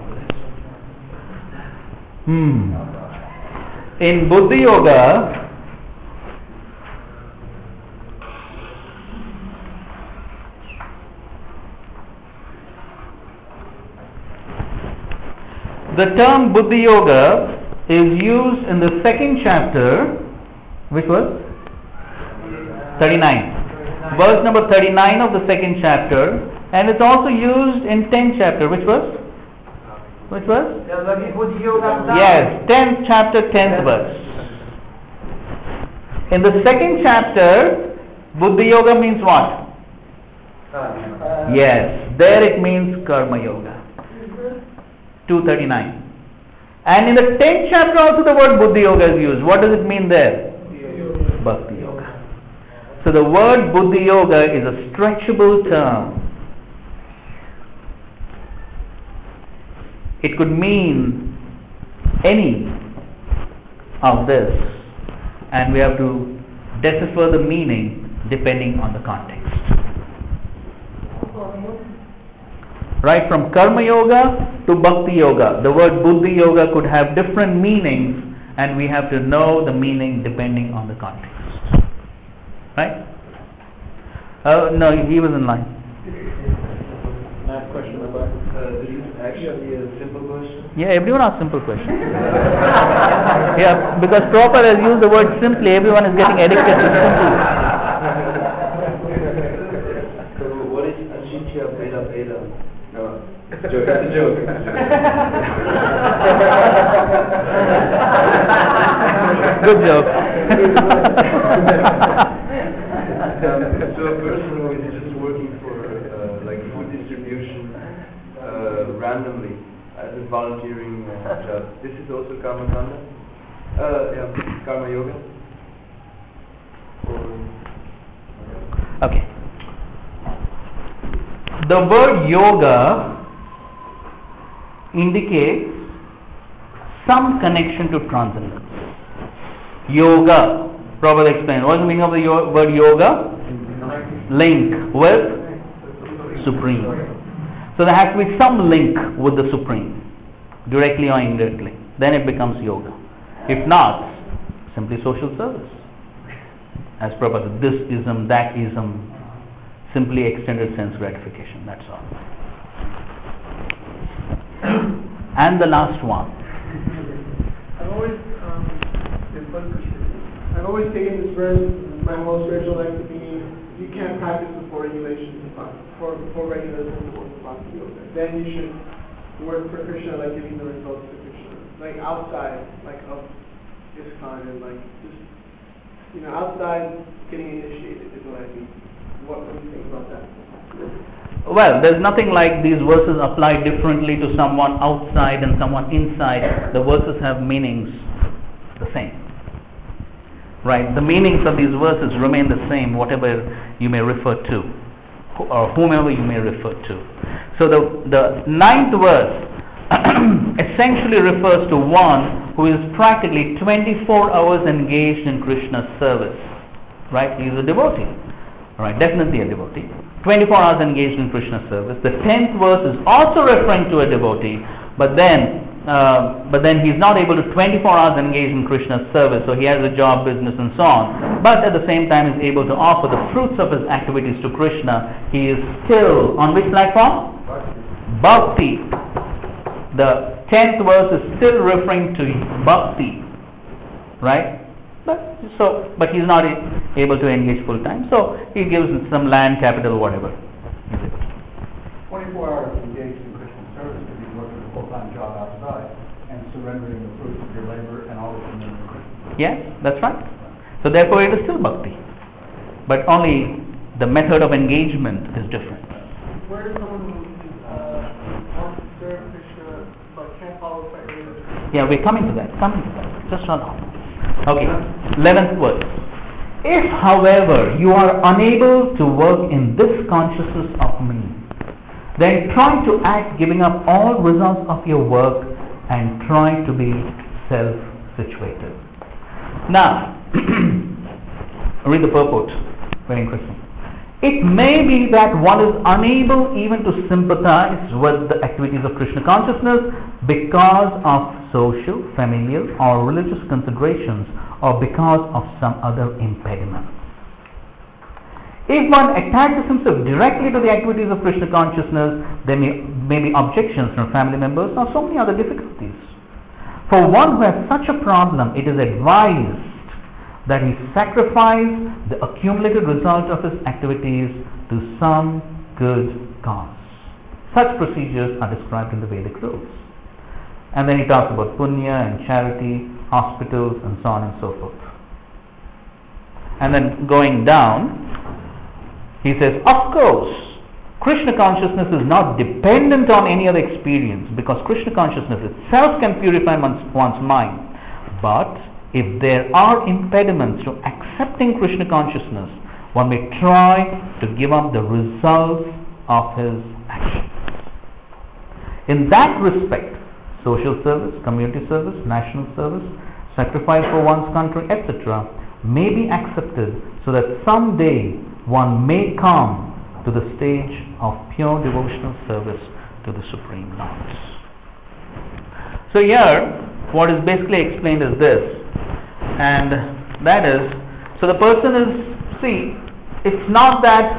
place. In Buddhi Yoga, the term Buddhi Yoga is used in the second chapter, which was 39. Verse number 39 of the second chapter, and it's also used in 10th chapter, which was? Yes, 10th chapter, 10th verse. In the second chapter, Buddhi Yoga means what? Yes, there it means Karma Yoga. 239. And in the 10th chapter also the word Buddhi Yoga is used. What does it mean there? Bhakti Yoga. So the word Buddhi Yoga is a stretchable term. It could mean any of this, and we have to decipher the meaning depending on the context. Right from Karma Yoga to Bhakti Yoga, the word Buddhi Yoga could have different meanings, and we have to know the meaning depending on the context. Right? No, he was in line. I have a question about this is actually a simple question. Yeah, everyone asks simple questions. Yeah, because Prabhupada has used the word simply, everyone is getting addicted to simple. So what is Ashitya Beda Beda? No, it's a joke. Good joke. So a person who is just working for like food distribution randomly as a volunteering job, this is also Karma Kanda? Karma Yoga? Okay. The word yoga indicates some connection to transcendence. Yoga, Prabhupada explained. What's the meaning of the word yoga? Link with Supreme. So there has to be some link with the Supreme, directly or indirectly. Then it becomes yoga. If not, simply social service. As Prabhupada said, this ism, that ism, simply extended sense gratification, that's all. And the last one. I've always taken this verse, my whole spiritual life, to mean you can't practice before regulations, before regulations to work Bhakti Yoga. Then you should work for Krishna, like giving the results to Krishna. Like outside, like of ISKCON, and like just, outside getting initiated is what I mean. What do you think about that? Well, there's nothing like these verses apply differently to someone outside and someone inside. The verses have meanings the same. Right? The meanings of these verses remain the same, whatever you may refer to, or whomever you may refer to. So the 9th verse essentially refers to one who is practically 24 hours engaged in Krishna's service. Right? He is a devotee. Right? Definitely a devotee. 24 hours engaged in Krishna's service. The 10th verse is also referring to a devotee, but then he's not able to 24 hours engage in Krishna's service, so he has a job, business and so on, but at the same time is able to offer the fruits of his activities to Krishna. He is still on which platform? Bhakti. The 10th verse is still referring to Bhakti, right? But he's not able to engage full time, so he gives some land, capital, whatever. 24 hours engaged in Christian service could be working a full-time job outside and surrendering the fruits of your labor and all the commitment to Krishna. Yes, that's right. So therefore it is still bhakti, but only the method of engagement is different. Where is someone who wants to serve Krishna but can't follow certain religions? Yeah, we're coming to that. Just hold on. Okay, 11th verse. If, however, you are unable to work in this consciousness of me, then try to act giving up all results of your work and try to be self-situated. Now, read the purport. Very interesting. It may be that one is unable even to sympathize with the activities of Krishna consciousness because of social, familial or religious considerations or because of some other impediment. If one attaches himself directly to the activities of Krishna consciousness, there may be objections from family members or so many other difficulties. For one who has such a problem, it is advised that he sacrifice the accumulated result of his activities to some good cause. Such procedures are described in the Vedic rules. And then he talks about punya and charity, hospitals and so on and so forth. And then going down, he says, of course, Krishna consciousness is not dependent on any other experience because Krishna consciousness itself can purify one's mind. But if there are impediments to accepting Krishna consciousness, one may try to give up the results of his actions. In that respect, social service, community service, national service, sacrifice for one's country, etc. may be accepted so that someday one may come to the stage of pure devotional service to the Supreme Lord. So here, what is basically explained is this, and that is, so the person is, see, it's not that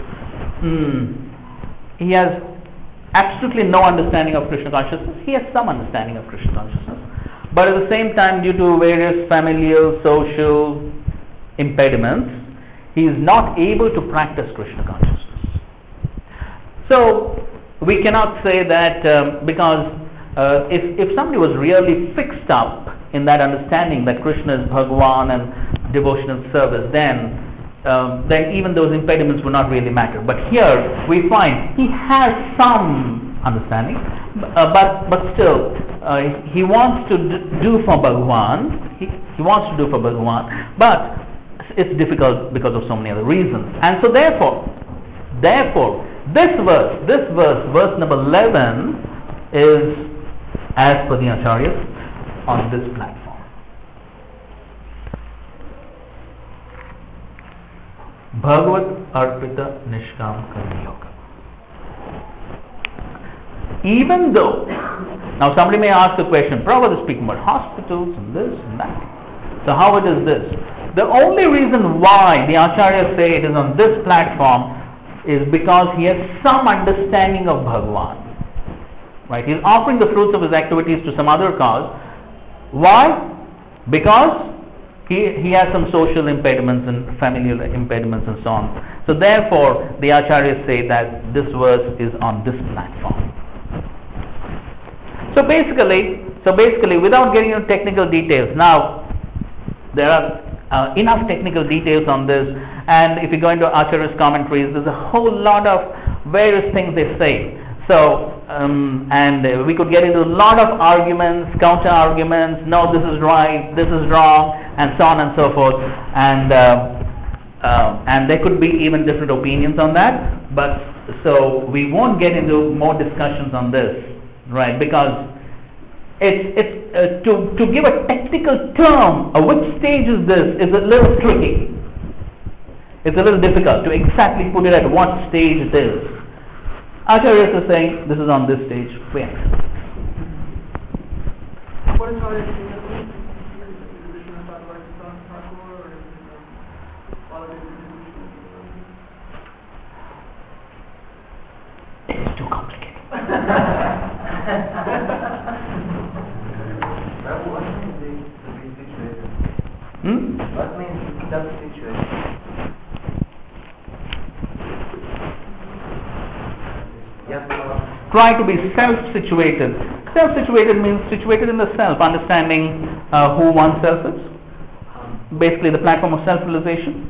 he has absolutely no understanding of Krishna consciousness. He has some understanding of Krishna consciousness, but at the same time, due to various familial, social impediments, he is not able to practice Krishna consciousness. So we cannot say that because if somebody was really fixed up in that understanding that Krishna is Bhagavan and devotional service, then even those impediments would not really matter. But here we find he has some understanding, but still he wants to do for Bhagavan. He wants to do for Bhagavan, but it's difficult because of so many other reasons. And so therefore, this verse number 11, is as per the Acharyas on this platform. Bhagavad Arpita Nishkam Karma Yoga. Even though, now somebody may ask the question, Prabhupada is speaking about hospitals and this and that. So how it is this? The only reason why the Acharyas say it is on this platform is because he has some understanding of Bhagavan. Right? He is offering the fruits of his activities to some other cause. Why? Because he has some social impediments and familial impediments and so on. So therefore, the Acharyas say that this verse is on this platform. So basically, without getting into technical details, now there are enough technical details on this, and if you go into Acharya's commentaries, there's a whole lot of various things they say. So, and we could get into a lot of arguments, counter arguments, no, this is right, this is wrong, and so on and so forth, and there could be even different opinions on that, but so we won't get into more discussions on this right? Because it's to give a technical term of which stage is this is a little tricky. It's a little difficult to exactly put it at what stage it is. Acharyas is saying this is on this stage. Wait. What is our example? Krishna Bhagavad Thakur or is it all of it? It's too complicated. What means to be situated? What means self-situation? Try to be self-situated. Self-situated means situated in the self, understanding who oneself is. Basically the platform of self-realization.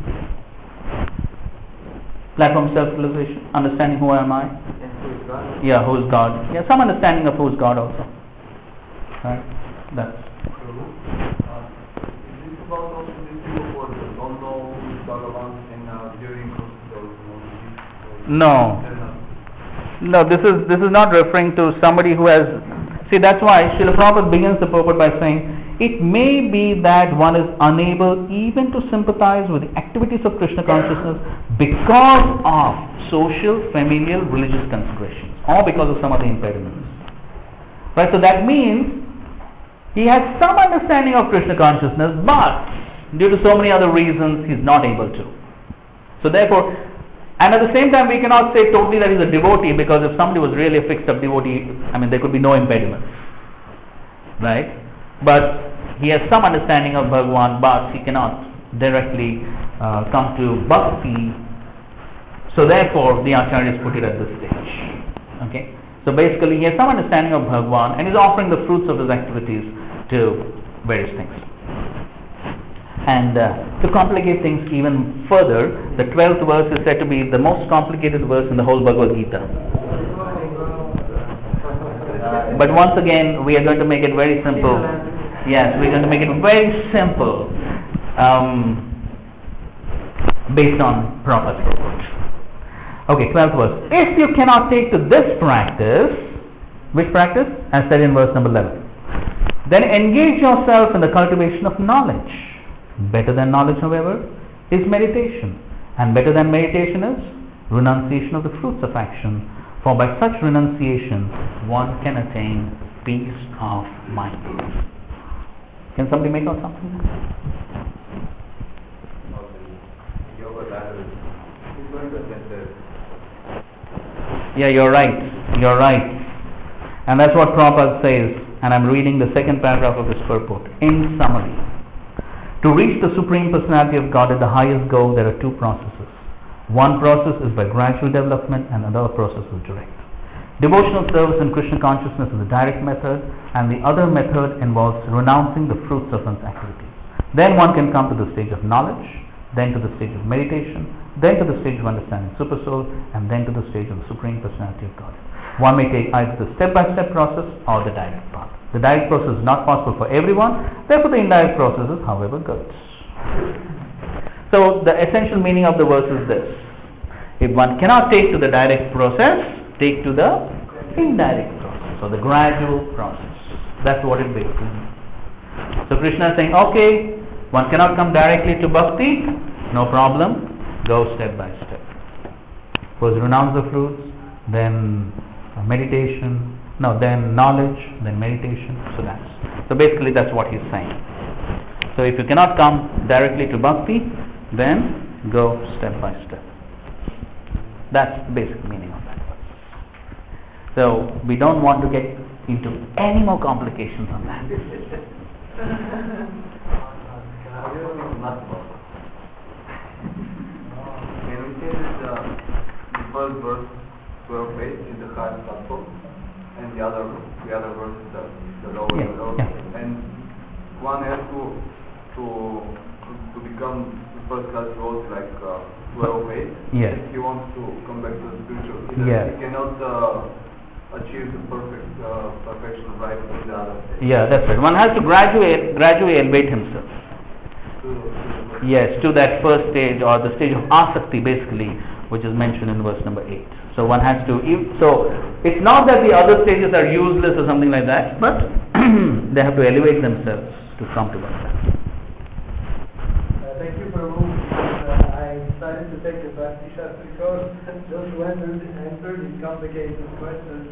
Platform of self-realization, understanding who am I. Yeah, who is God. Yeah, some understanding of who is God also. Right? That's. Is this about also these people who don't know who is Bhagavan and during hospital? No. No, this is not referring to somebody who has. See, that's why Srila Prabhupada begins the purport by saying, it may be that one is unable even to sympathize with the activities of Krishna consciousness because of social, familial, religious considerations, or because of some other impediments. Right? So that means he has some understanding of Krishna consciousness, but due to so many other reasons, he is not able to. So therefore, and at the same time, we cannot say totally that he is a devotee, because if somebody was really a fixed up devotee, I mean, there could be no impediment, right? But he has some understanding of Bhagavan, but he cannot directly come to bhakti. So therefore, the acharyas put it at this stage. Okay. So basically, he has some understanding of Bhagavan and is offering the fruits of his activities to various things. And to complicate things even further, the 12th verse is said to be the most complicated verse in the whole Bhagavad Gita. But once again, we are going to make it very simple. Yes, we are going to make it very simple based on Prabhupada's purport. Okay, 12th verse. If you cannot take to this practice, which practice? As said in verse number 11. Then engage yourself in the cultivation of knowledge. Better than knowledge, however, is meditation. And better than meditation is renunciation of the fruits of action. For by such renunciation, one can attain peace of mind. Can somebody make out something? Yoga ladder. Yeah, you're right. You're right. And that's what Prabhupada says. And I'm reading the second paragraph of his purport. In summary, to reach the Supreme Personality of God at the highest goal, there are two processes. One process is by gradual development and another process is direct. Devotional service in Krishna consciousness is a direct method, and the other method involves renouncing the fruits of one's activities. Then one can come to the stage of knowledge, then to the stage of meditation, then to the stage of understanding Supersoul, and then to the stage of the Supreme Personality of God. One may take either the step-by-step process or the direct path. The direct process is not possible for everyone, therefore the indirect process is, however, good. So the essential meaning of the verse is this. If one cannot take to the direct process, take to the indirect process or the gradual process. That's what it basically means. So Krishna is saying, okay, one cannot come directly to bhakti, no problem, go step by step. First renounce the fruits, then meditation, then knowledge, then meditation. So basically that's what he's saying. So if you cannot come directly to bhakti, then go step by step. That's the basic meaning of that verse. So we don't want to get into any more complications on that. Can we say that the first verse, 12:8, is the highest platform, and the other verse is the lower? Yeah. And one has to become the first class devotee like 12:8. Yes. If he wants to come back to the spiritual, Yes. he cannot achieve the perfection right in the other stage. Yeah, that's right. One has to gradually elevate himself. Yes, to that first stage or the stage of asakti basically, which is mentioned in verse number 8. So one has to, so It's not that the other stages are useless or something like that, but they have to elevate themselves to come to Bhakti. Thank you for a moment. I decided to take the Bhakti Shastra course just to answer these complicated questions.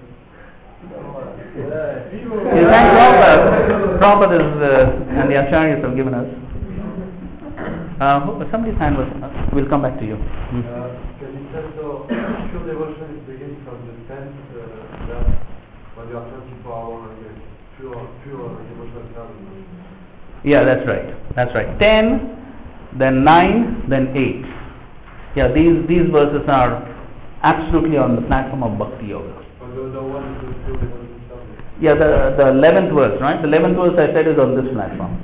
Thank Prabhupada and the Acharyas have given us. Somebody's hand was. We'll come back to you. Because it says so, pure devotion is beginning from the 10th that when you are 24 hours, pure devotional service. Yeah, that's right. That's right. 10, then 9, then 8. Yeah, these verses are absolutely on the platform of Bhakti Yoga. But the one is the pure devotional service. Yeah, the 11th verse, right? The 11th verse I said is on this platform.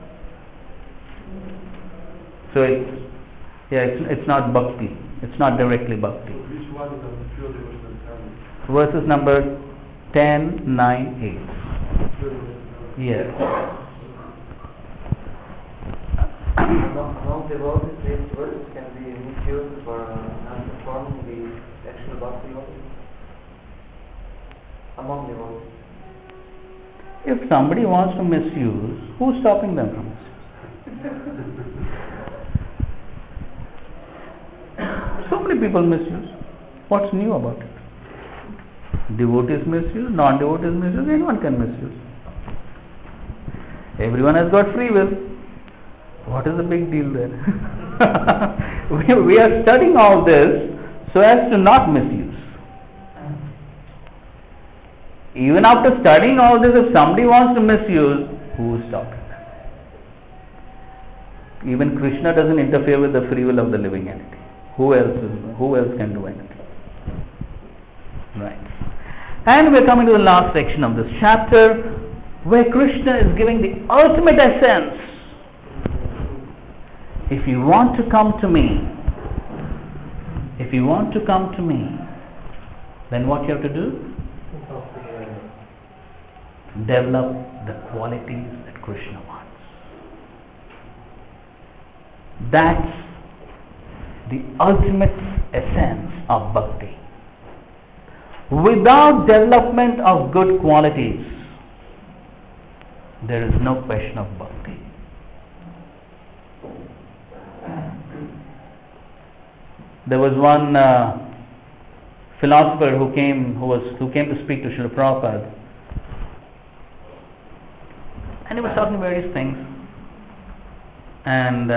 So it's not Bhakti. It's not directly Bhakti. So which one is on the pure devotional service? Verses number 10, 9, 8. Pure devotional service. Yes. Among devotees, these verses can be misused for not performing the actual Bhakti Yoga. Among devotees. If somebody wants to misuse, who's stopping them from this? So many people misuse. What's new about it? Devotees misuse, non-devotees misuse, anyone can misuse. Everyone has got free will. What is the big deal there? we are studying all this so as to not misuse. Even after studying all this, if somebody wants to misuse, who will stop it? Even Krishna doesn't interfere with the free will of the living entity. Who else can do anything? Right. And we're coming to the last section of this chapter, where Krishna is giving the ultimate essence. If you want to come to me, then what you have to do? Develop the qualities that Krishna wants. That's the ultimate essence of bhakti. Without development of good qualities, there is no question of bhakti. There was one philosopher who came to speak to Srila Prabhupada, and he was talking various things, and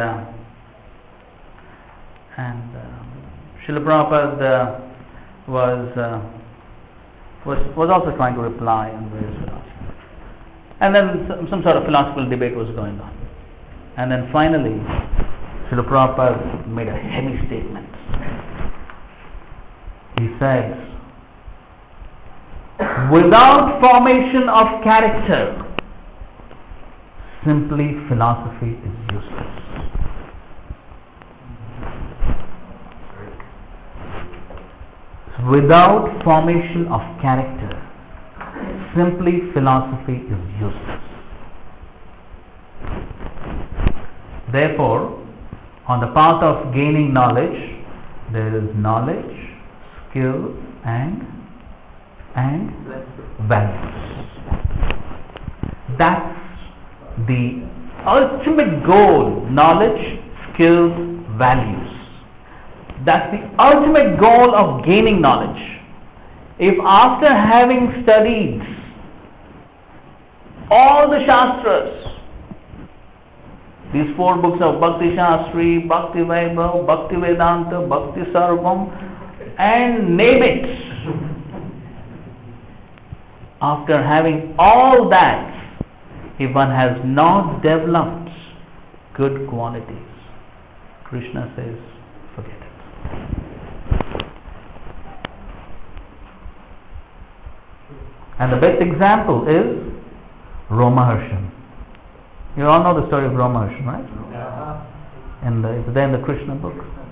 Srila Prabhupada was also trying to reply on various philosophy. And then some sort of philosophical debate was going on. And then finally, Srila Prabhupada made a heavy statement. He says, without formation of character, simply philosophy is useless. Without formation of character, simply philosophy is useless. Therefore, on the path of gaining knowledge, there is knowledge, skill and values. That's the ultimate goal. Knowledge, skill, values. That's the ultimate goal of gaining knowledge. If after having studied all the Shastras, these 4 books of Bhakti Shastri, Bhakti Vaibhav, Bhakti Vedanta, Bhakti Sarvam, and name it, after having all that, if one has not developed good qualities, Krishna says, forget it. And the best example is Romaharshan. You all know the story of Romaharshan, right? And it's there in the Krishna book.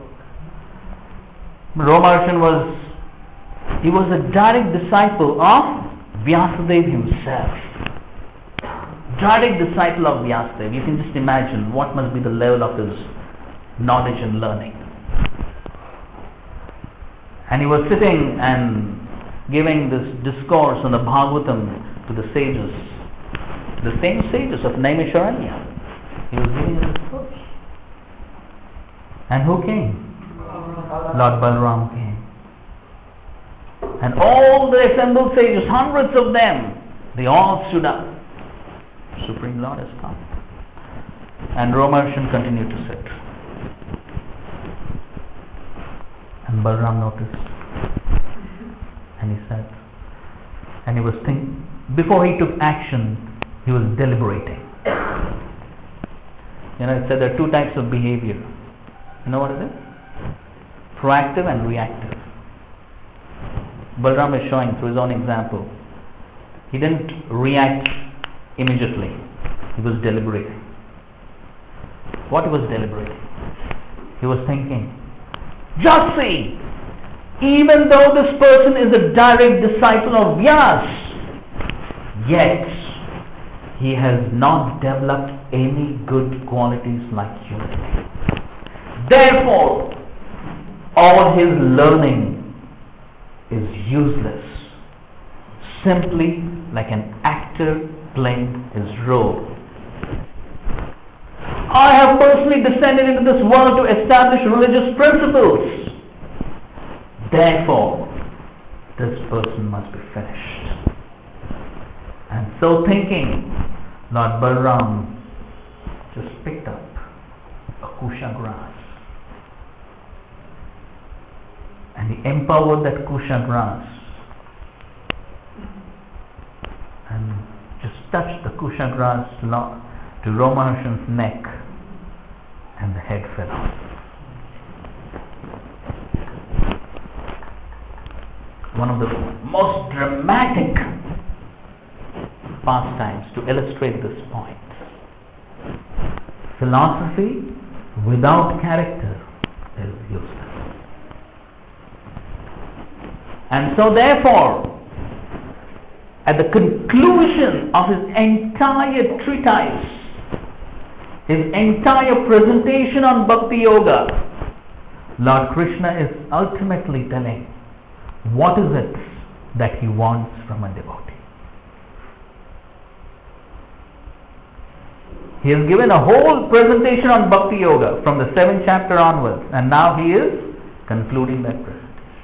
Romaharshan was a direct disciple of Vyasadeva himself. Direct disciple of Vyasadeva. You can just imagine what must be the level of his knowledge and learning. And he was sitting and giving this discourse on the Bhagavatam to the sages, the same sages of Naimisharanya. He was giving a discourse. And who came? Lord Balram came. And all the assembled sages, hundreds of them, they all stood up. Supreme Lord has come. And Romarshan continued to sit. And Balram noticed. And he said, and he was thinking, before he took action, he was deliberating. It said there are two types of behavior. You know what it is? Proactive and reactive. Balram is showing through his own example. He didn't react immediately. He was deliberating. What he was deliberating? He was thinking, just see, even though this person is a direct disciple of Vyas, yet he has not developed any good qualities like humility. Therefore, all his learning is useless, simply like an actor playing his role. I have personally descended into this world to establish religious principles. Therefore, this person must be finished. And so thinking, Lord Balram just picked up a kusha grass. And he empowered that kusha grass and just touched the kusha grass to Romarshan's neck, and the head fell off. One of the most dramatic pastimes to illustrate this point. Philosophy without character is useless. And so therefore, at the conclusion of his entire treatise, his entire presentation on Bhakti Yoga, Lord Krishna is ultimately telling what is it that he wants from a devotee. He has given a whole presentation on Bhakti Yoga from the 7th chapter onwards, and now he is concluding that presentation.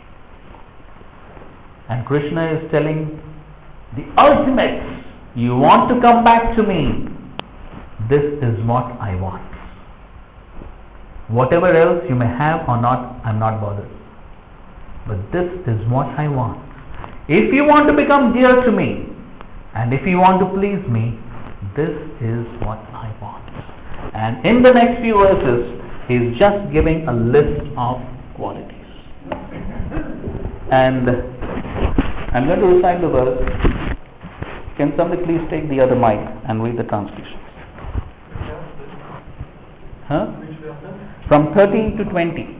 And Krishna is telling the ultimate, you want to come back to me, this is what I want. Whatever else you may have or not, I'm not bothered. But this is what I want. If you want to become dear to me, and if you want to please me, this is what I want. And in the next few verses, he is just giving a list of qualities. And I'm going to recite the verse. Can somebody please take the other mic and read the translation? From 13 to 20.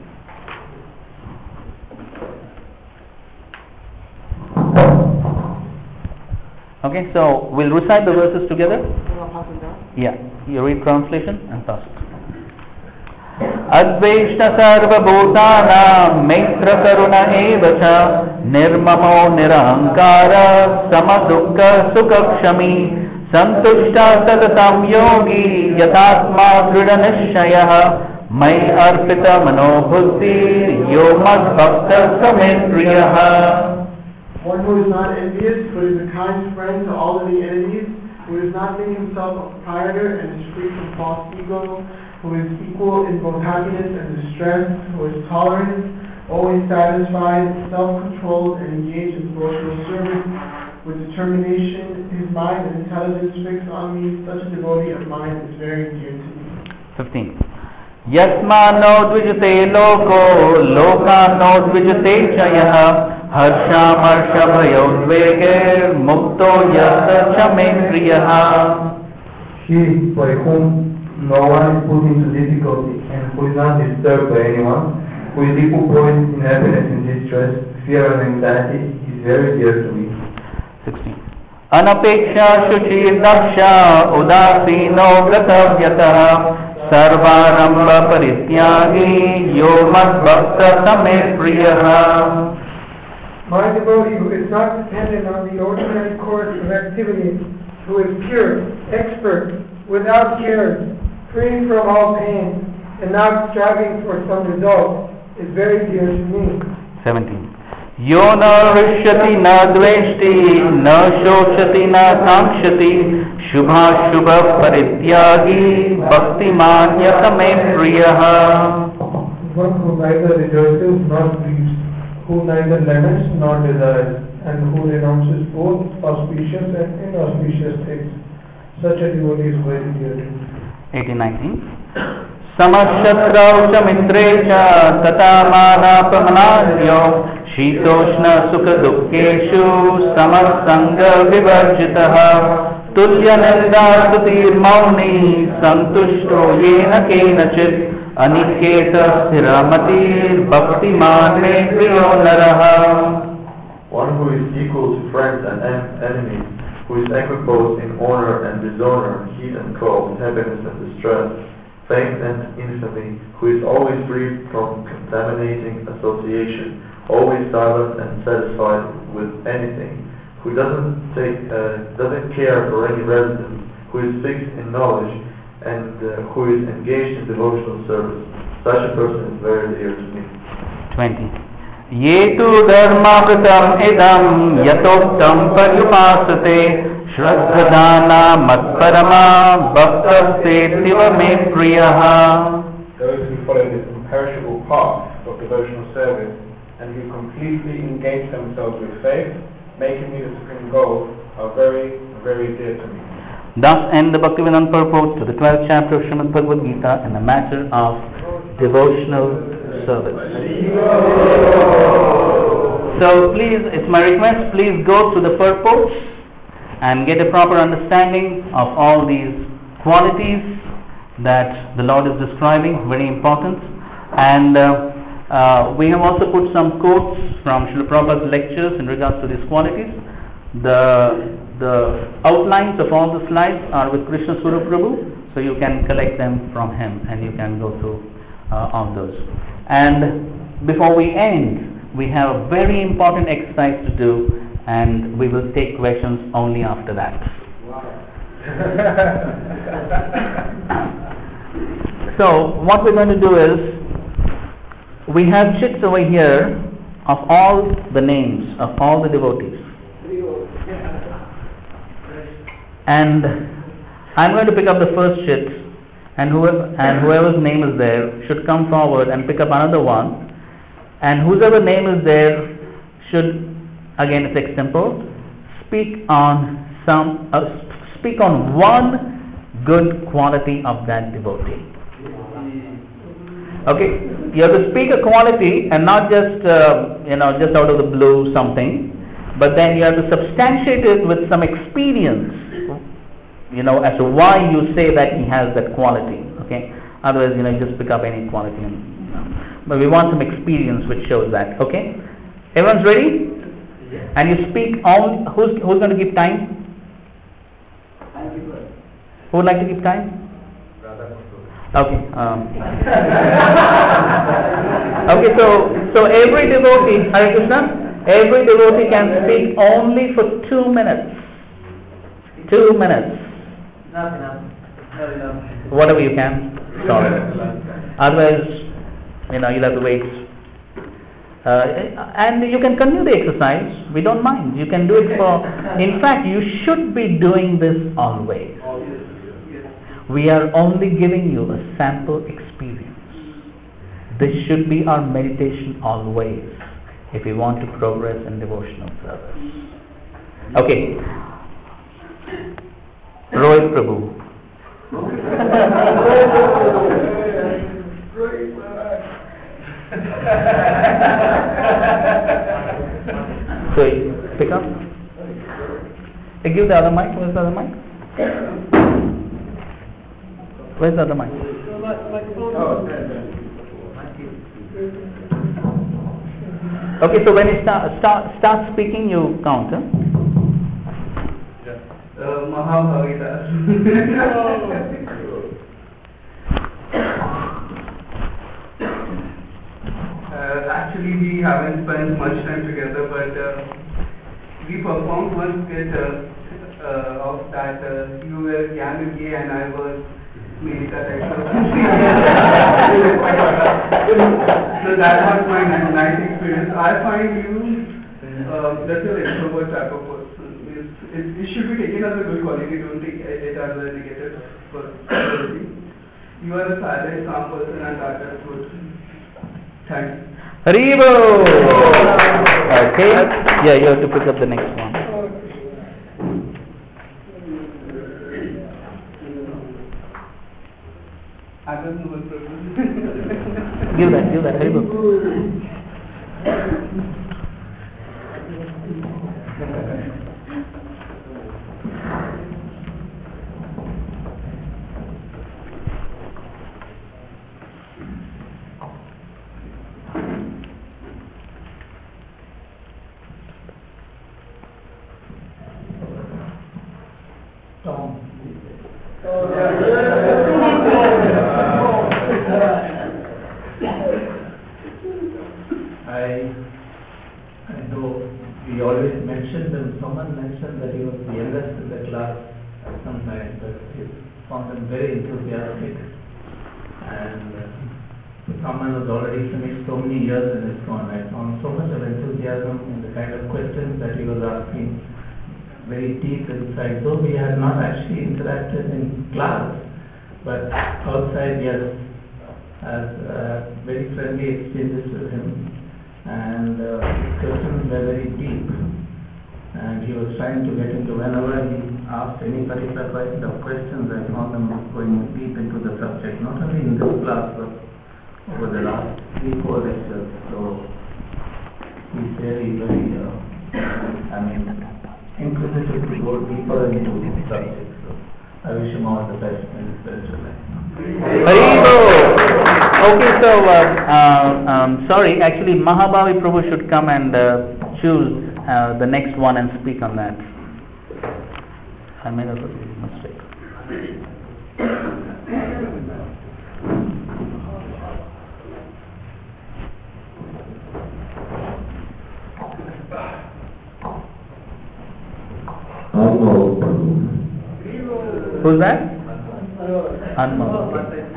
Okay, so we'll recite the verses together. Yeah, you read translation and pass it. Adveshta sarva bhutanam maitra karuna evacha nirmamo nirahankara samadukka sukakshami santushta tadatam yogi yatatma drida nishayah mai arpita manobuddhi yo mad bhakta sametriyaha. One who is not envious, but is a kind friend to all of the enemies, who does not think himself a proprietor and is free from false ego, who is equal in both happiness and distress, who is tolerant, always satisfied, self-controlled, and engaged in devotional service, with determination, his mind and intelligence fixed on me, such a devotee of mine is very dear to me. 15. Yasmano dvijate loko, lokano dvijate chayah, harsha bhayodvegir, mukto yasa chametriyaha. He by whom no one is put into difficulty and who is not disturbed by anyone, who is equal poised in happiness and distress, fear and anxiety, is very dear to me. 16. Anapeksha shuchi daksha udasino gatavyatah sarvarambha parityagi yo mad bhakta sametriyaha. My devotee who is not dependent on the ordinary course of activity, who is pure, expert, without cares, free from all pain, and not striving for some result, is very dear to me. 17. Yo na rishyati na dveshti na shochati na kamshati shubha shubha parityagi bhaktiman yatame priyaha. One who neither rejoices nor grieves, who neither laments nor desires, and who renounces both auspicious and inauspicious things. Such a devotee is very dear to me. 18-19. Samashatrau cha mitre cha tata manapamanayo shitoshna sukha dukkeshu samasanga vivarjitaha tulyananda stutir mauni santushto yena kenachit aniketa sthiramatir bhaktiman me priyo naraha. One who is equal to friends and enemies, who is equiposed in honor and dishonor, heat and cold, happiness and distress, fame and infamy, who is always free from contaminating association, always silent and satisfied with anything, who doesn't care for any residence, who is fixed in knowledge, and who is engaged in devotional service. Such a person is very dear to me. 20. Ye tu dharmavritam idam yatoktam paryupasate shraddhadana matparama bhaktastettiva me priyaha. Those who follow this imperishable path of devotional service and who completely engage themselves with faith, making me the supreme goal, are very, very dear to me. Thus end the Bhaktivedanta purport to the 12th chapter of Srimad Bhagavad Gita in the matter of devotional service. So please, it's my request, please go through the purports and get a proper understanding of all these qualities that the Lord is describing, very important. And we have also put some quotes from Srila Prabhupada's lectures in regards to these qualities. The outlines of all the slides are with Krishna Swarup Prabhu, so you can collect them from him and you can go through all those. And before we end, we have a very important exercise to do, and we will take questions only after that. So what we're going to do is, we have chits over here of all the names of all the devotees. And I'm going to pick up the first chit, and whoever's name is there should come forward and pick up another one, and whoever name is there should, again it's extemporal, speak on one good quality of that devotee. Okay, you have to speak a quality and not just just out of the blue something, but then you have to substantiate it with some experience, as to why you say that he has that quality. Okay, otherwise you just pick up any quality, but we want some experience which shows that. Okay, everyone's ready? And you speak on who's going to give time? Who would like to give time? Okay. Okay. So every devotee, Hare Krishna, every devotee can speak only for 2 minutes. 2 minutes. Not enough. Whatever you can. Sorry. Otherwise, you'll have to wait. And you can continue the exercise. We don't mind. You can do it for. In fact, you should be doing this always. We are only giving you a sample experience. This should be our meditation always, if we want to progress in devotional service. Okay. Rohit Prabhu. So pick up. Give the other mic. Where's the other mic? Where's the other mic? Okay, so when you start speaking, you count. Huh? Actually, we haven't spent much time together, but but we performed one skit of that you were young and gay and I was Milita Tyson. So that was my nice experience. I find you that's an extrovert type of person. It should be taken as a good quality, don't take it as a negative quality. You are a silent, calm person and that is good. Thanks. Haribo! Okay, yeah, you have to pick up the next one. I don't know what problem. Give that, Haribo. I know we always mentioned him, someone mentioned that he was the youngest in the class at some time, but he found him very enthusiastic and someone who's already finished so many years in ISKCON. I found so much of enthusiasm in the kind of questions that he was asking, very deep inside, though we had not actually interacted in class, but outside, yes, as very friendly exchanges with him. And his questions were very deep, and he was trying to get into whenever he asked any particular kind of questions. I found him going deep into the subject, not only in this class but over the last 3-4 lectures. So he's very inquisitive to go deeper into the subject. So I wish him all the best in his spiritual life. Haribo! Okay, so sorry, actually Mahabhavi Prabhu should come and choose the next one and speak on that. I made a mistake. Who's that? Anmol.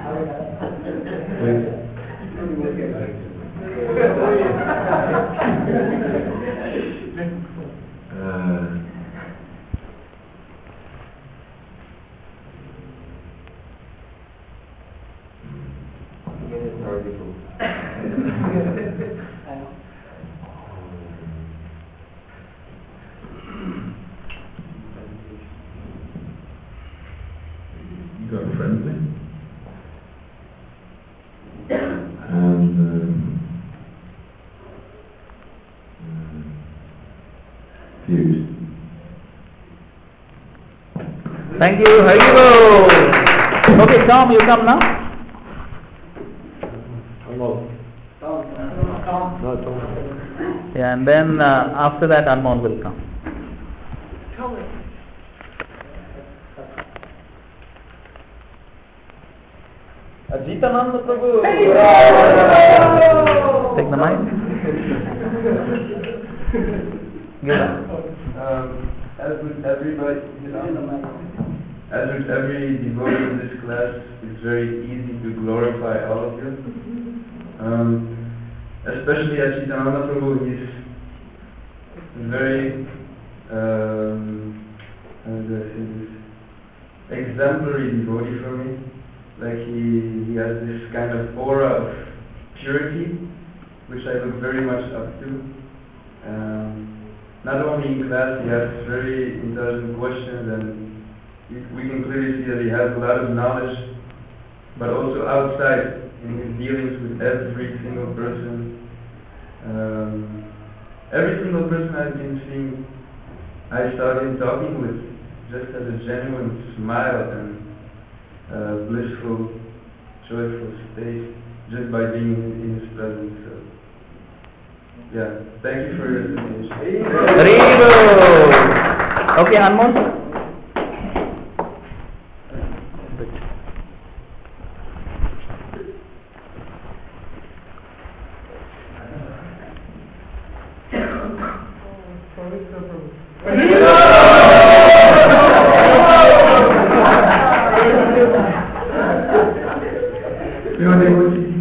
You got friendly and fused. Thank you, Haribo. Okay, Tom, you come now. Yeah, and then after that Anmol will come. Ajitananda Prabhu! Take the mic. Give that. As with everybody, as with every devotee in this class, it's very easy to glorify all of you. Especially Ajitananda Prabhu, he's very, how do I say this, exemplary devotee for me. Like he has this kind of aura of purity, which I look very much up to. Not only in class, he has very intelligent questions, and we can clearly see that he has a lot of knowledge, but also outside in his dealings with every single person. Every single person I've been seeing, I started talking with just as a genuine smile and blissful, joyful state just by being in his presence. So, yeah, thank you for your attention. Haribo! Okay, Anmol. Pure devotee.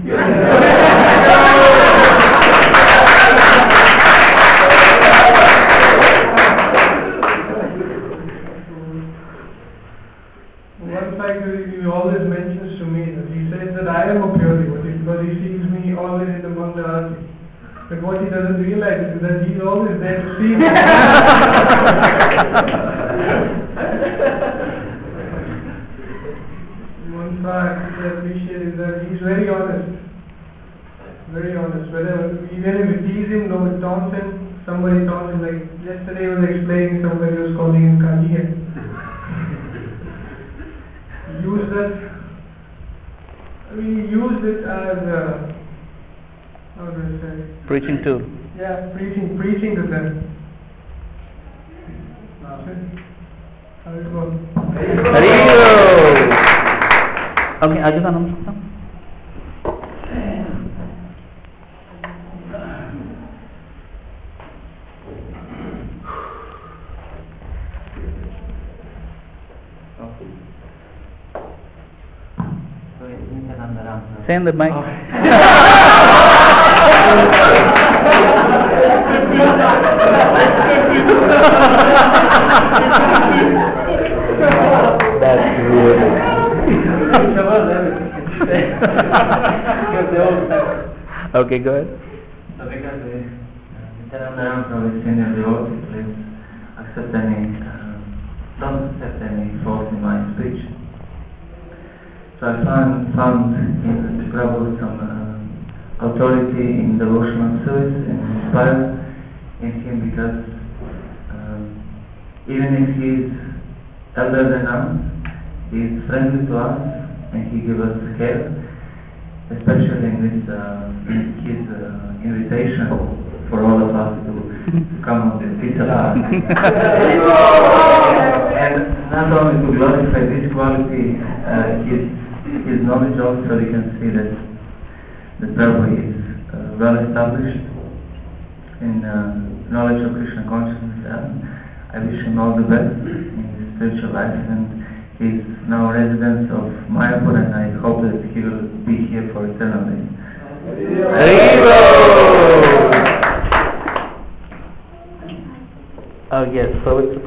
One fact he always mentions to me that he says that I am a pure devotee because he sees me always in the Mangalarati. But what he doesn't realize is that he is always there to see me. One fact I appreciate is that he is very honest. Very honest. Whether even if we tease him, no, it taunts him, somebody taunts him, like yesterday he was explaining, somebody was calling him Kajiya. Use that. We used it as how do I say? Preaching tool. Yeah, preaching to them. That's it. How it goes. Okay, Ajudanam. Say in the mic. That's really. Okay, go ahead. So because Nityananda Prabhu is senior devotee, please don't accept any fault in my speech. So I found in Prabhu some authority in devotional service and inspired in him because even if he is elder than us, he is friendly to us and he gives us care, especially in his invitation for all of us to come on the Tirtha. And not only to glorify this quality, his knowledge also, we can see that the Prabhu is well established in knowledge of Krishna consciousness, and I wish him all the best in his spiritual life, and he is now a resident of Mayapur, and I hope that he will be here for eternity. Oh yes, so it's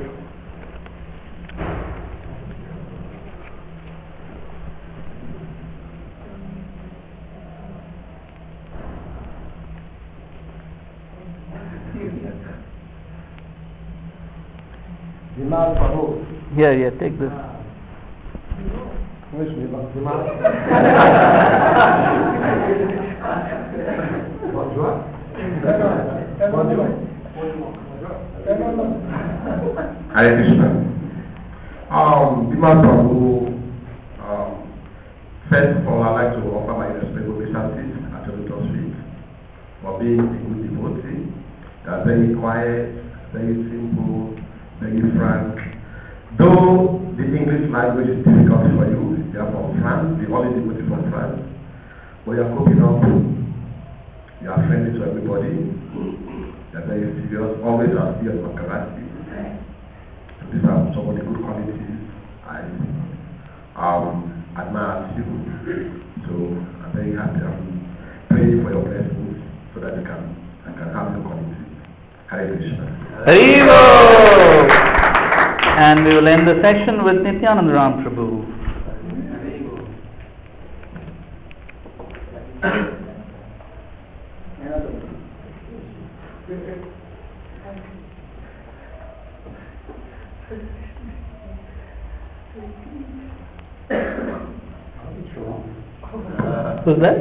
Vimal Prabhu. yeah, take this. Who is Vimal? Hare Krishna. Vimal Prabhu, first of all, I'd like to offer my respectful obeisances at the Lotus feet for being a good devotee. They are very quiet, very simple, very frank. Though the English language is difficult for you, you are from France, the only devotee from France, but you are coping up, you are friendly to everybody, you are very serious, always are serious for capacity. So these are some of the good qualities I admire you. So I'm very happy. I'm praying for your blessings so that I can have the qualities. Hare Krishna. Haribo! And we will end the session with Nityananda Ram Prabhu. Who's that?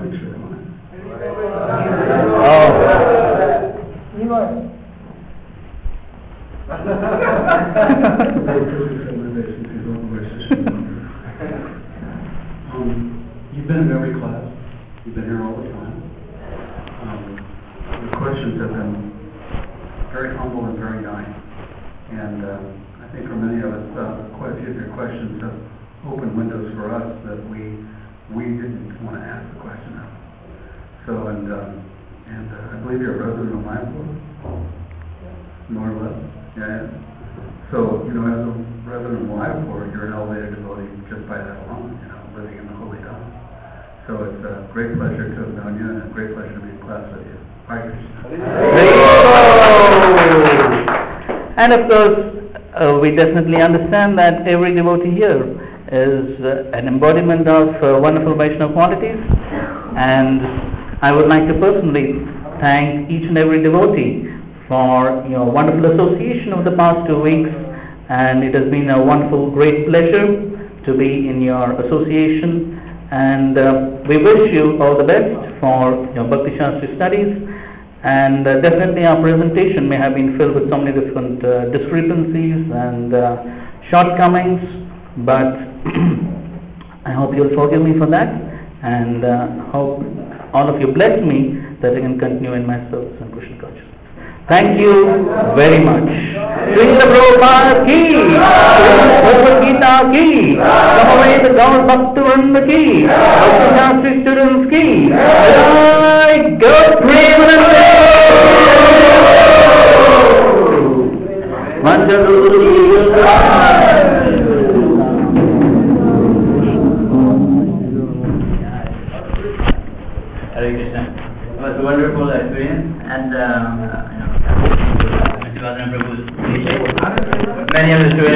You've been in every class. You've been here all the time. Your questions have been very humble and very nice. And I think for many of us, quite a few of your questions have opened windows for us that we didn't want to ask the question of. So, and I believe you're a resident of Mayapur, more or less. Yeah. So, as a resident of Mayapur, you're an elevated devotee just by that alone, living in the holy dome. So it's a great pleasure to have known you and a great pleasure to be in class with you. Hare Krishna. And of course, we definitely understand that every devotee here is an embodiment of wonderful Vaishnava qualities, and I would like to personally thank each and every devotee for your wonderful association over the past 2 weeks, and it has been a wonderful, great pleasure to be in your association, and we wish you all the best for your Bhakti Shastri studies. And definitely our presentation may have been filled with so many different discrepancies and shortcomings, but I hope you'll forgive me for that, and hope all of you bless me that I can continue in my service and Krishna consciousness. Thank you very much. Srila Prabhupada ki, Srila Bhagavad Gita ki, Samaveda Gaur Bhaktivinoda ki, Bhakti Shastri students ki, Jai Gaur Premanande. Hare Krishna. It was a wonderful experience, and Prabhu's teaching. Many of the students